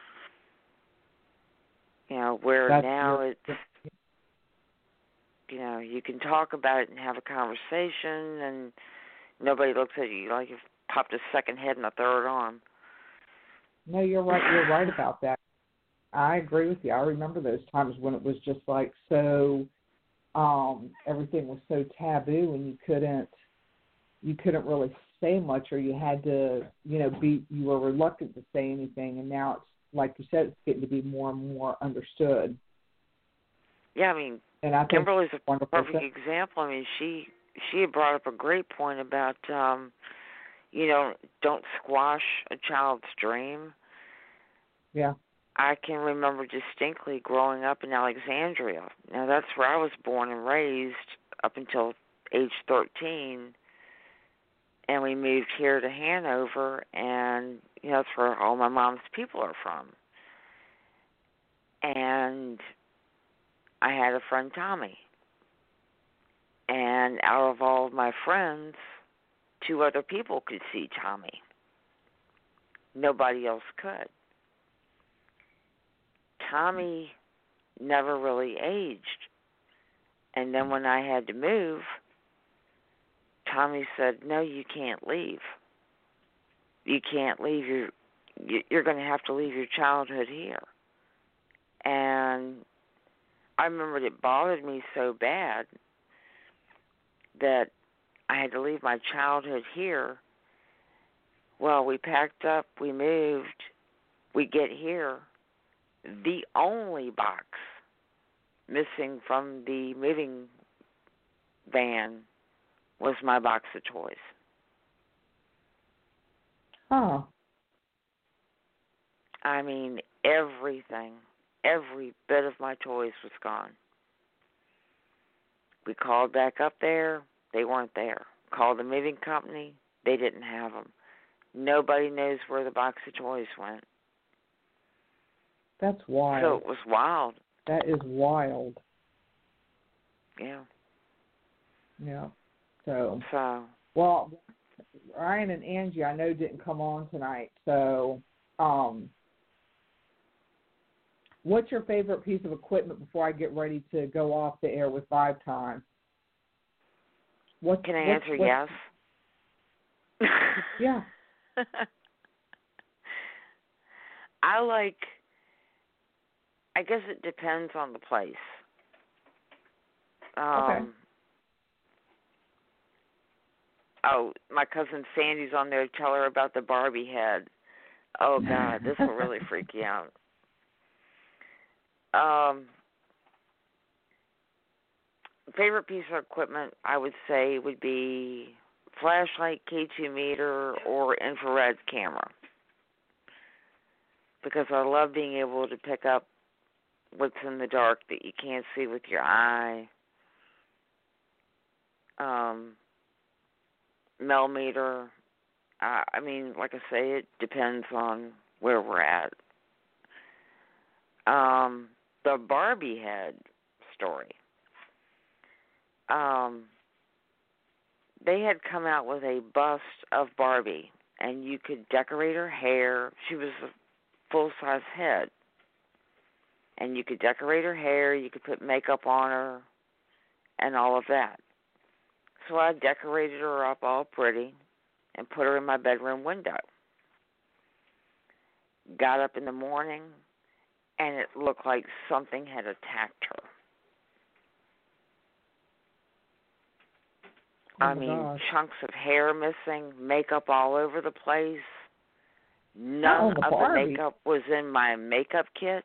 you know where That's now your, it's, you know, you can talk about it and have a conversation, and nobody looks at you like you've popped a second head and a third arm. No, you're right. You're right about that. I agree with you. I remember those times when it was just like so. Um, everything was so taboo, and you couldn't, you couldn't really say much, or you had to, you know, be, you were reluctant to say anything. And now it's like you said, it's getting to be more and more understood. Yeah, I mean, and I think Kimberly's a perfect thing. example. I mean, she she had brought up a great point about, um, you know, don't squash a child's dream. Yeah. I can remember distinctly growing up in Alexandria. Now, that's where I was born and raised up until age thirteen. And we moved here to Hanover, and, you know, that's where all my mom's people are from. And I had a friend, Tommy. And out of all of my friends, two other people could see Tommy. Nobody else could. Tommy never really aged. And then when I had to move, Tommy said, no, you can't leave. You can't leave. Your, you're going to have to leave your childhood here. And I remembered it bothered me so bad that I had to leave my childhood here. Well, we packed up, we moved, we get here. The only box missing from the moving van was my box of toys. Oh. I mean, everything, every bit of my toys was gone. We called back up there, they weren't there. Called the moving company, they didn't have them. Nobody knows where the box of toys went. That's wild. So it was wild. That is wild. Yeah. Yeah. So. So. Well, Ryan and Angie, I know, didn't come on tonight. So, um, what's your favorite piece of equipment before I get ready to go off the air with Vibe Time? What Can I what's, answer what's, yes? Yeah. I like, I guess it depends on the place. Um, okay. Oh, my cousin Sandy's on there. Tell her about the Barbie head. Oh, God, this will really freak you out. Um, favorite piece of equipment, I would say, would be flashlight, K two meter, or infrared camera. Because I love being able to pick up what's in the dark that you can't see with your eye. Um, millimeter. Uh, I mean, like I say, it depends on where we're at. Um, the Barbie head story. Um, they had come out with a bust of Barbie, and you could decorate her hair. She was a full-size head. And you could decorate her hair, you could put makeup on her, and all of that. So I decorated her up all pretty and put her in my bedroom window. Got up in the morning, and it looked like something had attacked her. Oh I my mean, gosh. chunks of hair missing, makeup all over the place. None the of Barbie. the makeup was in my makeup kit.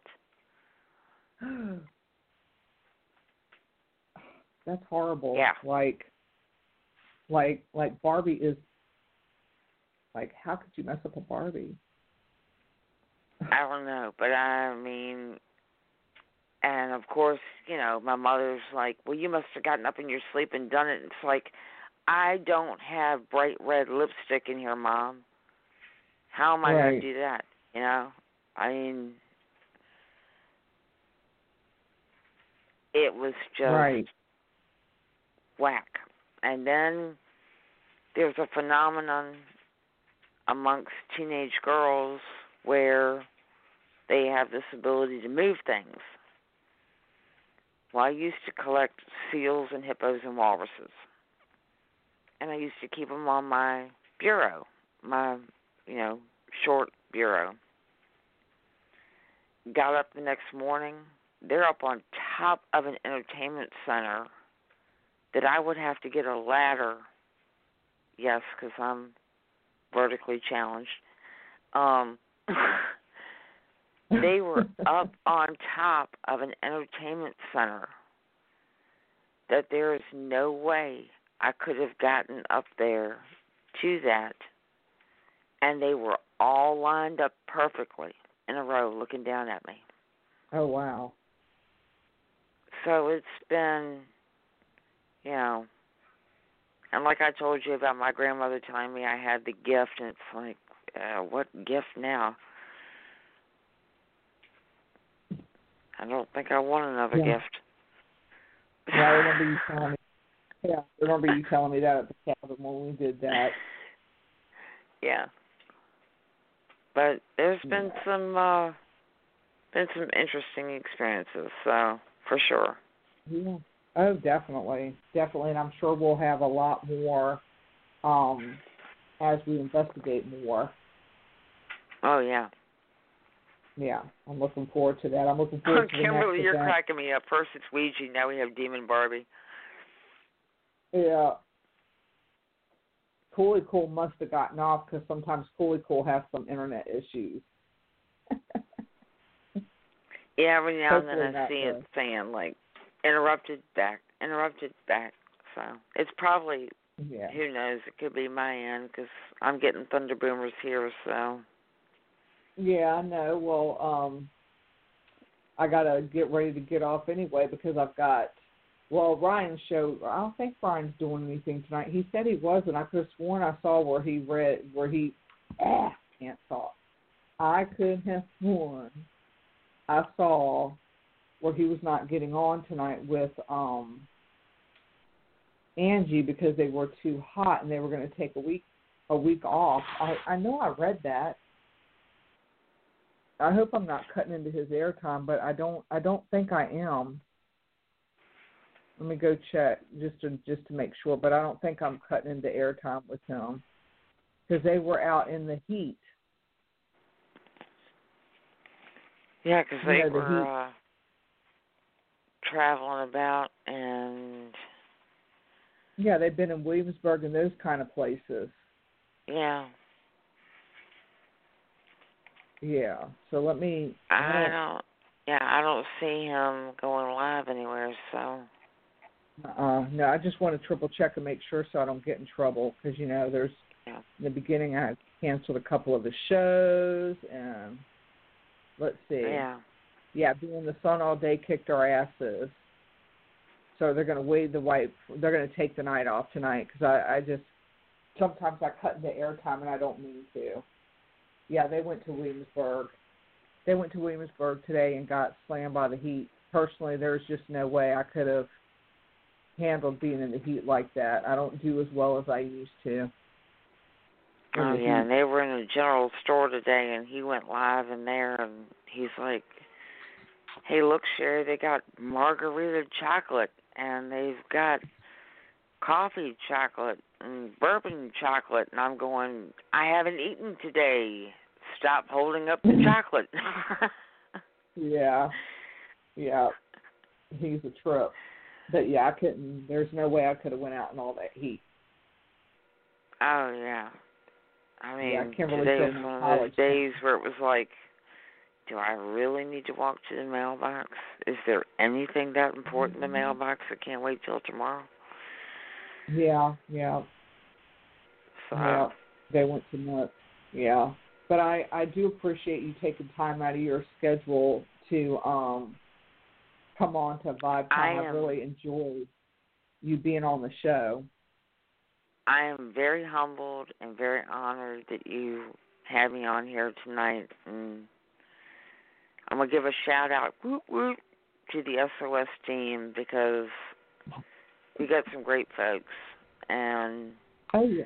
That's horrible. Yeah. Like, like, like Barbie is. Like, how could you mess up a Barbie? I don't know, but I mean, and of course, you know, my mother's like, well, you must have gotten up in your sleep and done it. It's like, I don't have bright red lipstick in here, Mom. How am I Right. going to do that? You know, I mean, it was just Right. whack. And then there's a phenomenon amongst teenage girls where they have this ability to move things. Well, I used to collect seals and hippos and walruses. And I used to keep them on my bureau, my, you know, short bureau. Got up the next morning. They're up on top of an entertainment center that I would have to get a ladder. Yes, because I'm vertically challenged. Um, they were up on top of an entertainment center that there is no way I could have gotten up there to that. And they were all lined up perfectly in a row looking down at me. Oh, wow. So it's been, you know, and like I told you about my grandmother telling me I had the gift, and it's like, uh, what gift now? I don't think I want another Yeah. gift. Yeah, I remember you telling me. Yeah, I remember you telling me that at the cabin when we did that. Yeah. But there's been Yeah. some uh, been some interesting experiences, so for sure. Yeah. Oh, definitely, definitely, and I'm sure we'll have a lot more um, as we investigate more. Oh yeah. Yeah, I'm looking forward to that. I'm looking forward to the Kimberly, next you're event. cracking me up. First it's Ouija, now we have Demon Barbie. Yeah. Cooley Cool must have gotten off because sometimes Cooley Cool has some internet issues. Yeah, every now and then Hopefully I not see good. it saying like interrupted back, interrupted back. So it's probably, Yeah. who knows, it could be my end because I'm getting thunder boomers here, so. Yeah, I know. Well, um, I got to get ready to get off anyway because I've got, well, Ryan's show, I don't think Ryan's doing anything tonight. He said he wasn't. I could have sworn I saw where he read, where he, ah, can't talk. I could have sworn I saw where he was not getting on tonight with um, Angie because they were too hot and they were going to take a week a week off. I, I know I read that. I hope I'm not cutting into his airtime, but I don't I don't think I am. Let me go check just to just to make sure, but I don't think I'm cutting into airtime with him because they were out in the heat. Yeah, because they you know, the were heat. uh, traveling about and... Yeah, they've been in Williamsburg and those kind of places. Yeah. Yeah, so let me... I I don't, don't... Yeah, I don't see him going live anywhere, so... Uh, no, I just want to triple check and make sure so I don't get in trouble because, you know, there's... Yeah. In the beginning, I canceled a couple of the shows, and let's see. Yeah. Yeah, being the sun all day kicked our asses. So they're going to wade the white. They're going to take the night off tonight because I, I just sometimes I cut into airtime and I don't mean to. Yeah, they went to Williamsburg. They went to Williamsburg today and got slammed by the heat. Personally, there's just no way I could have handled being in the heat like that. I don't do as well as I used to. Oh, yeah, and they were in a general store today, and he went live in there, and he's like, hey, look, Sherry, they got margarita chocolate, and they've got coffee chocolate and bourbon chocolate, and I'm going, I haven't eaten today. Stop holding up the chocolate. Yeah, yeah, he's a trip. But, yeah, I couldn't, there's no way I could have went out in all that heat. Oh, yeah. I mean, yeah, Kimberly today was said one of college. those days where it was like, do I really need to walk to the mailbox? Is there anything that important in the mailbox? I can't wait till tomorrow. Yeah, yeah. So, yeah, they went to nuts. Yeah. But I, I do appreciate you taking time out of your schedule to um come on to Vibe Time. I, I really enjoyed you being on the show. I am very humbled and very honored that you had me on here tonight. And I'm going to give a shout-out whoop, whoop, to the S O S team because we got some great folks. And oh, yeah.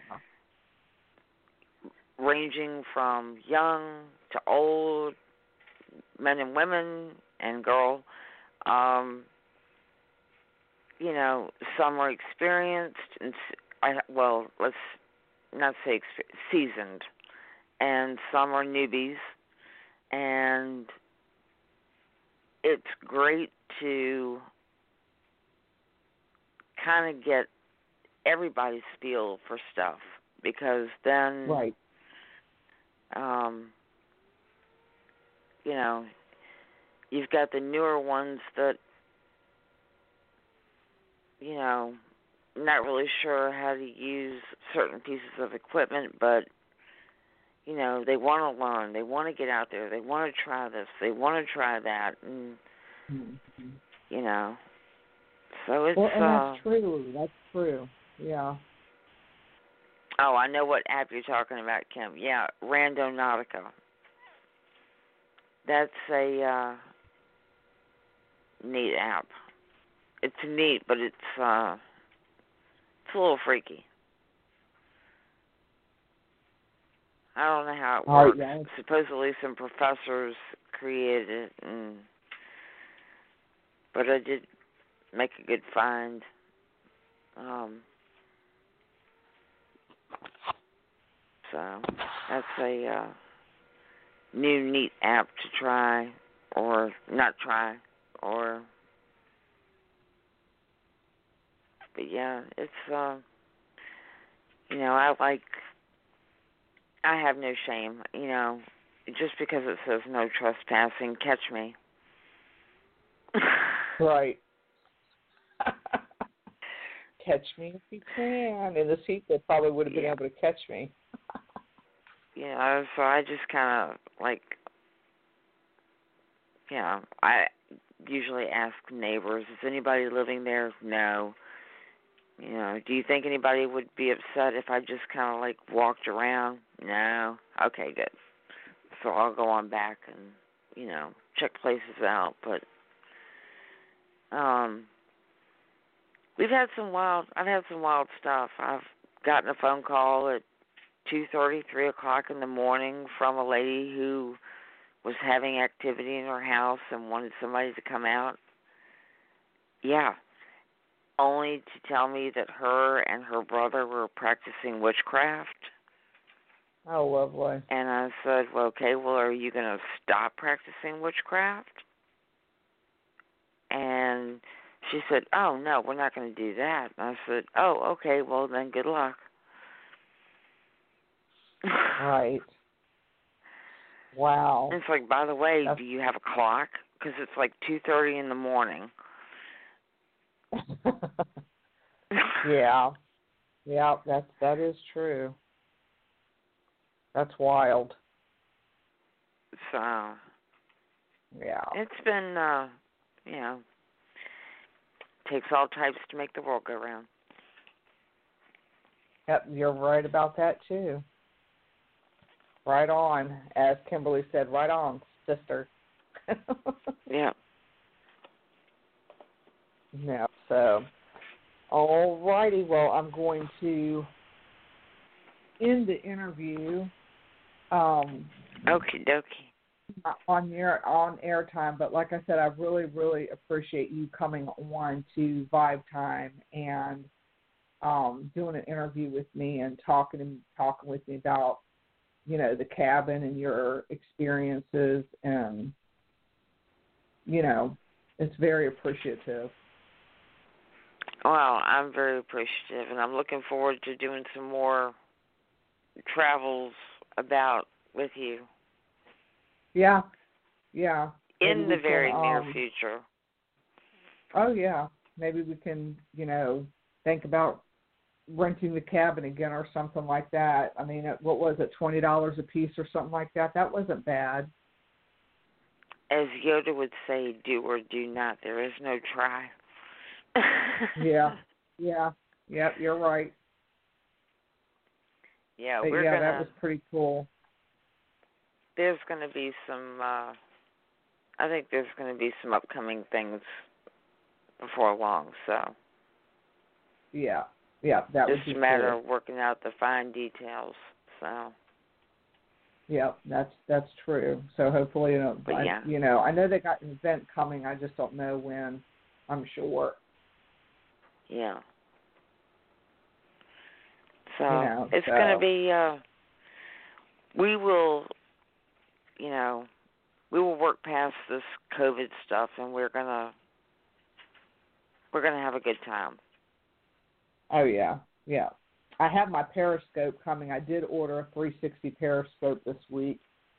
Ranging from young to old, men and women and girl, um, you know, some are experienced and I, well, let's not say exper- seasoned, and some are newbies, and it's great to kind of get everybody's feel for stuff because then, right. um, you know, you've got the newer ones that, you know, not really sure how to use certain pieces of equipment, but, you know, they want to learn. They want to get out there. They want to try this. They want to try that. And, mm-hmm. you know, so it's... Well, and uh, that's true. That's true. Yeah. Oh, I know what app you're talking about, Kim. Yeah, Randonautica. That's a uh, neat app. It's neat, but it's... Uh, It's a little freaky. I don't know how it works. Right, yeah. Supposedly some professors created it, and but I did make a good find. Um, so that's a uh, new neat app to try, or not try, or... But yeah, it's, uh, you know, I like, I have no shame, you know, just because it says no trespassing, catch me. Right. Catch me if you can. In the seat, they probably would have been yeah. able to catch me. You know, so I just kind of, like, you know, I usually ask neighbors, is anybody living there? No. You know, do you think anybody would be upset if I just kind of, like, walked around? No? Okay, good. So I'll go on back and you know, check places out. But um, we've had some wild. I've had some wild stuff. I've gotten a phone call at two thirty, three o'clock in the morning from a lady who was having activity in her house and wanted somebody to come out. Yeah. Only to tell me that her and her brother were practicing witchcraft. Oh, lovely. And I said, well, okay, well, are you going to stop practicing witchcraft? And she said, oh, no, we're not going to do that. And I said, oh, okay, well, then good luck. Right. Wow. And it's like, by the way, That's... do you have a clock? Because it's like two thirty in the morning. Yeah. Yeah, that's, that is true. That's wild. So, yeah. It's been, uh, you know, takes all types to make the world go round. Yep, you're right about that, too. Right on. As Kimberly said, right on, sister. Yeah. Yeah, so, all righty. Well, I'm going to end the interview. Um, Okie dokie. On your on air time, but like I said, I really, really appreciate you coming on to Vibe Time and um, doing an interview with me and talking and talking with me about, you know, the cabin and your experiences, and you know, it's very appreciative. Well, I'm very appreciative, and I'm looking forward to doing some more travels about with you. Yeah, yeah. In Maybe the very can, near um, future. Oh, yeah. Maybe we can, you know, think about renting the cabin again or something like that. I mean, what was it, twenty dollars a piece or something like that? That wasn't bad. As Yoda would say, do or do not. There is no try. Yeah, yeah, yeah, you're right. Yeah, but we're yeah, gonna, that was pretty cool. There's going to be some, uh, I think there's going to be some upcoming things before long, so. Yeah, yeah, that was just a matter cool. of working out the fine details, so. Yeah, that's that's true. So hopefully, you know, I, yeah. you know, I know they got an event coming. I just don't know when. I'm sure. Yeah. So you know, it's so. going to be. Uh, we will, you know, we will work past this COVID stuff, and we're gonna we're gonna have a good time. Oh yeah, yeah. I have my Periscope coming. I did order a three sixty Periscope this week.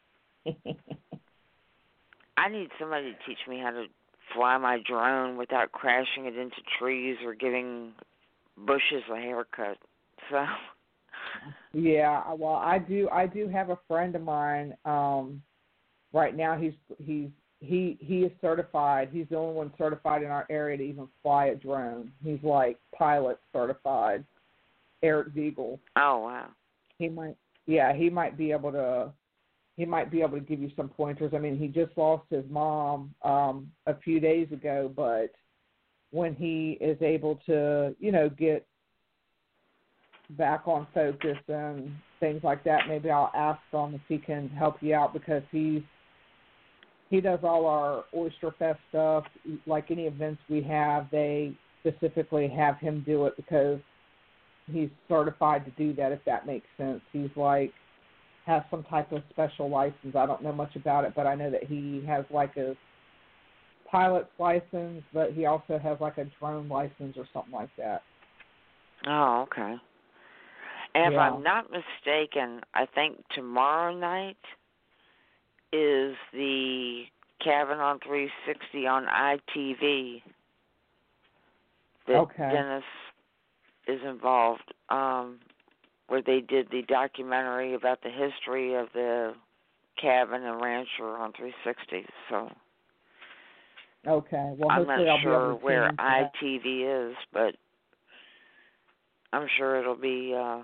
I need somebody to teach me how to fly my drone without crashing it into trees or giving bushes a haircut. So. Yeah, well, I do. I do have a friend of mine. Um, right now, he's he's he he is certified. He's the only one certified in our area to even fly a drone. He's like pilot certified. Eric Ziegel. Oh wow. He might. Yeah, he might be able to. He might be able to give you some pointers. I mean, he just lost his mom um, a few days ago, but when he is able to, you know, get back on focus and things like that, maybe I'll ask him if he can help you out, because he's he does all our Oyster Fest stuff. Like any events we have, they specifically have him do it because he's certified to do that, if that makes sense. He's like, has some type of special license. I don't know much about it, but I know that he has like a pilot's license, but he also has like a drone license or something like that. Oh, okay. And if yeah. I'm not mistaken, I think tomorrow night is the Cabin on three sixty on I T V that okay. Dennis is involved, um, where they did the documentary about the history of the cabin and rancher on three sixty. So okay, well, I'm not hopefully I'll sure be able to where tune I T V is, but I'm sure it'll be uh,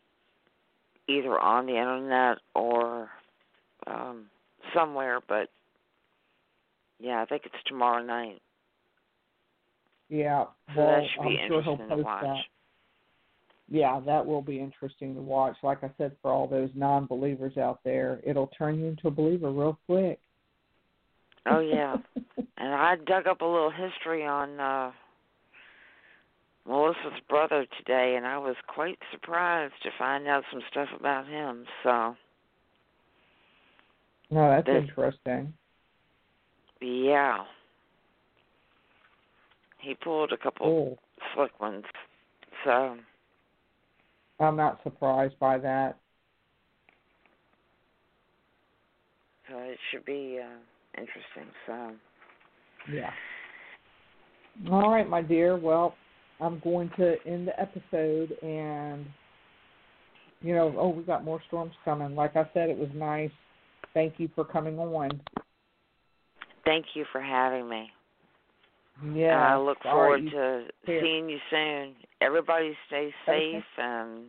either on the internet or um, somewhere. But Yeah, I think it's tomorrow night. Yeah, So well, that should I'm be sure he'll interesting to post watch. that. Yeah, that will be interesting to watch. Like I said, for all those non-believers out there, it'll turn you into a believer real quick. Oh, yeah. And I dug up a little history on uh, Melissa's brother today, and I was quite surprised to find out some stuff about him. So, No, that's But- interesting. yeah. He pulled a couple Cool. slick ones. So, I'm not surprised by that. so it should be uh, interesting. So, Yeah. All right, my dear. Well, I'm going to end the episode, and, you know, oh, we got more storms coming. Like I said, it was nice. Thank you for coming on. thank you for having me. Yeah. And I look All forward right, you- to here. seeing you soon. Everybody stay Okay. safe and,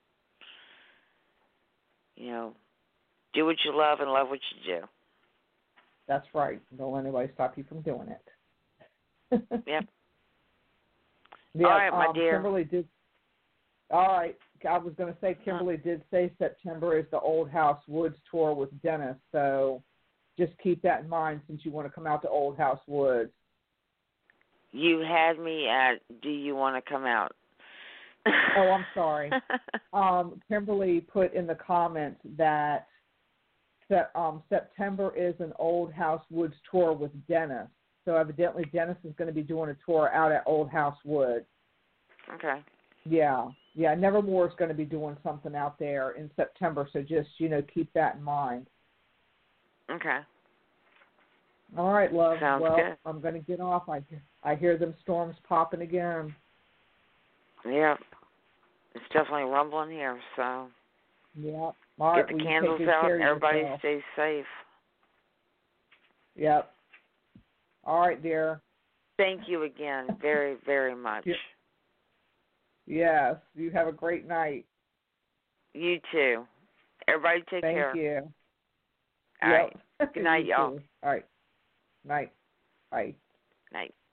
you know, do what you love and love what you do. That's right. Don't let anybody stop you from doing it. Yep. Yeah, All right, my um, dear. Kimberly did. All right. I was going to say Kimberly did say September is the Old House Woods tour with Dennis, so just keep that in mind since you want to come out to Old House Woods. You had me at, do you want to come out? Oh, I'm sorry. Um, Kimberly put in the comments that that um, September is an Old House Woods tour with Dennis. So evidently Dennis is going to be doing a tour out at Old House Woods. Okay. Yeah. Yeah, Nevermore is going to be doing something out there in September, so just, you know, keep that in mind. Okay. All right, love. Sounds well, good. I'm going to get off. I, I hear them storms popping again. Yep. It's definitely rumbling here, so Yeah. All right, get the well, you candles take good out care and of everybody yourself. stay safe. Yep. All right, dear. Thank you again very, very much. Yeah. Yes. You have a great night. You too. Everybody take Thank care. you. All Yep. right. Good night, You y'all. too. All right. Night. Bye. Night.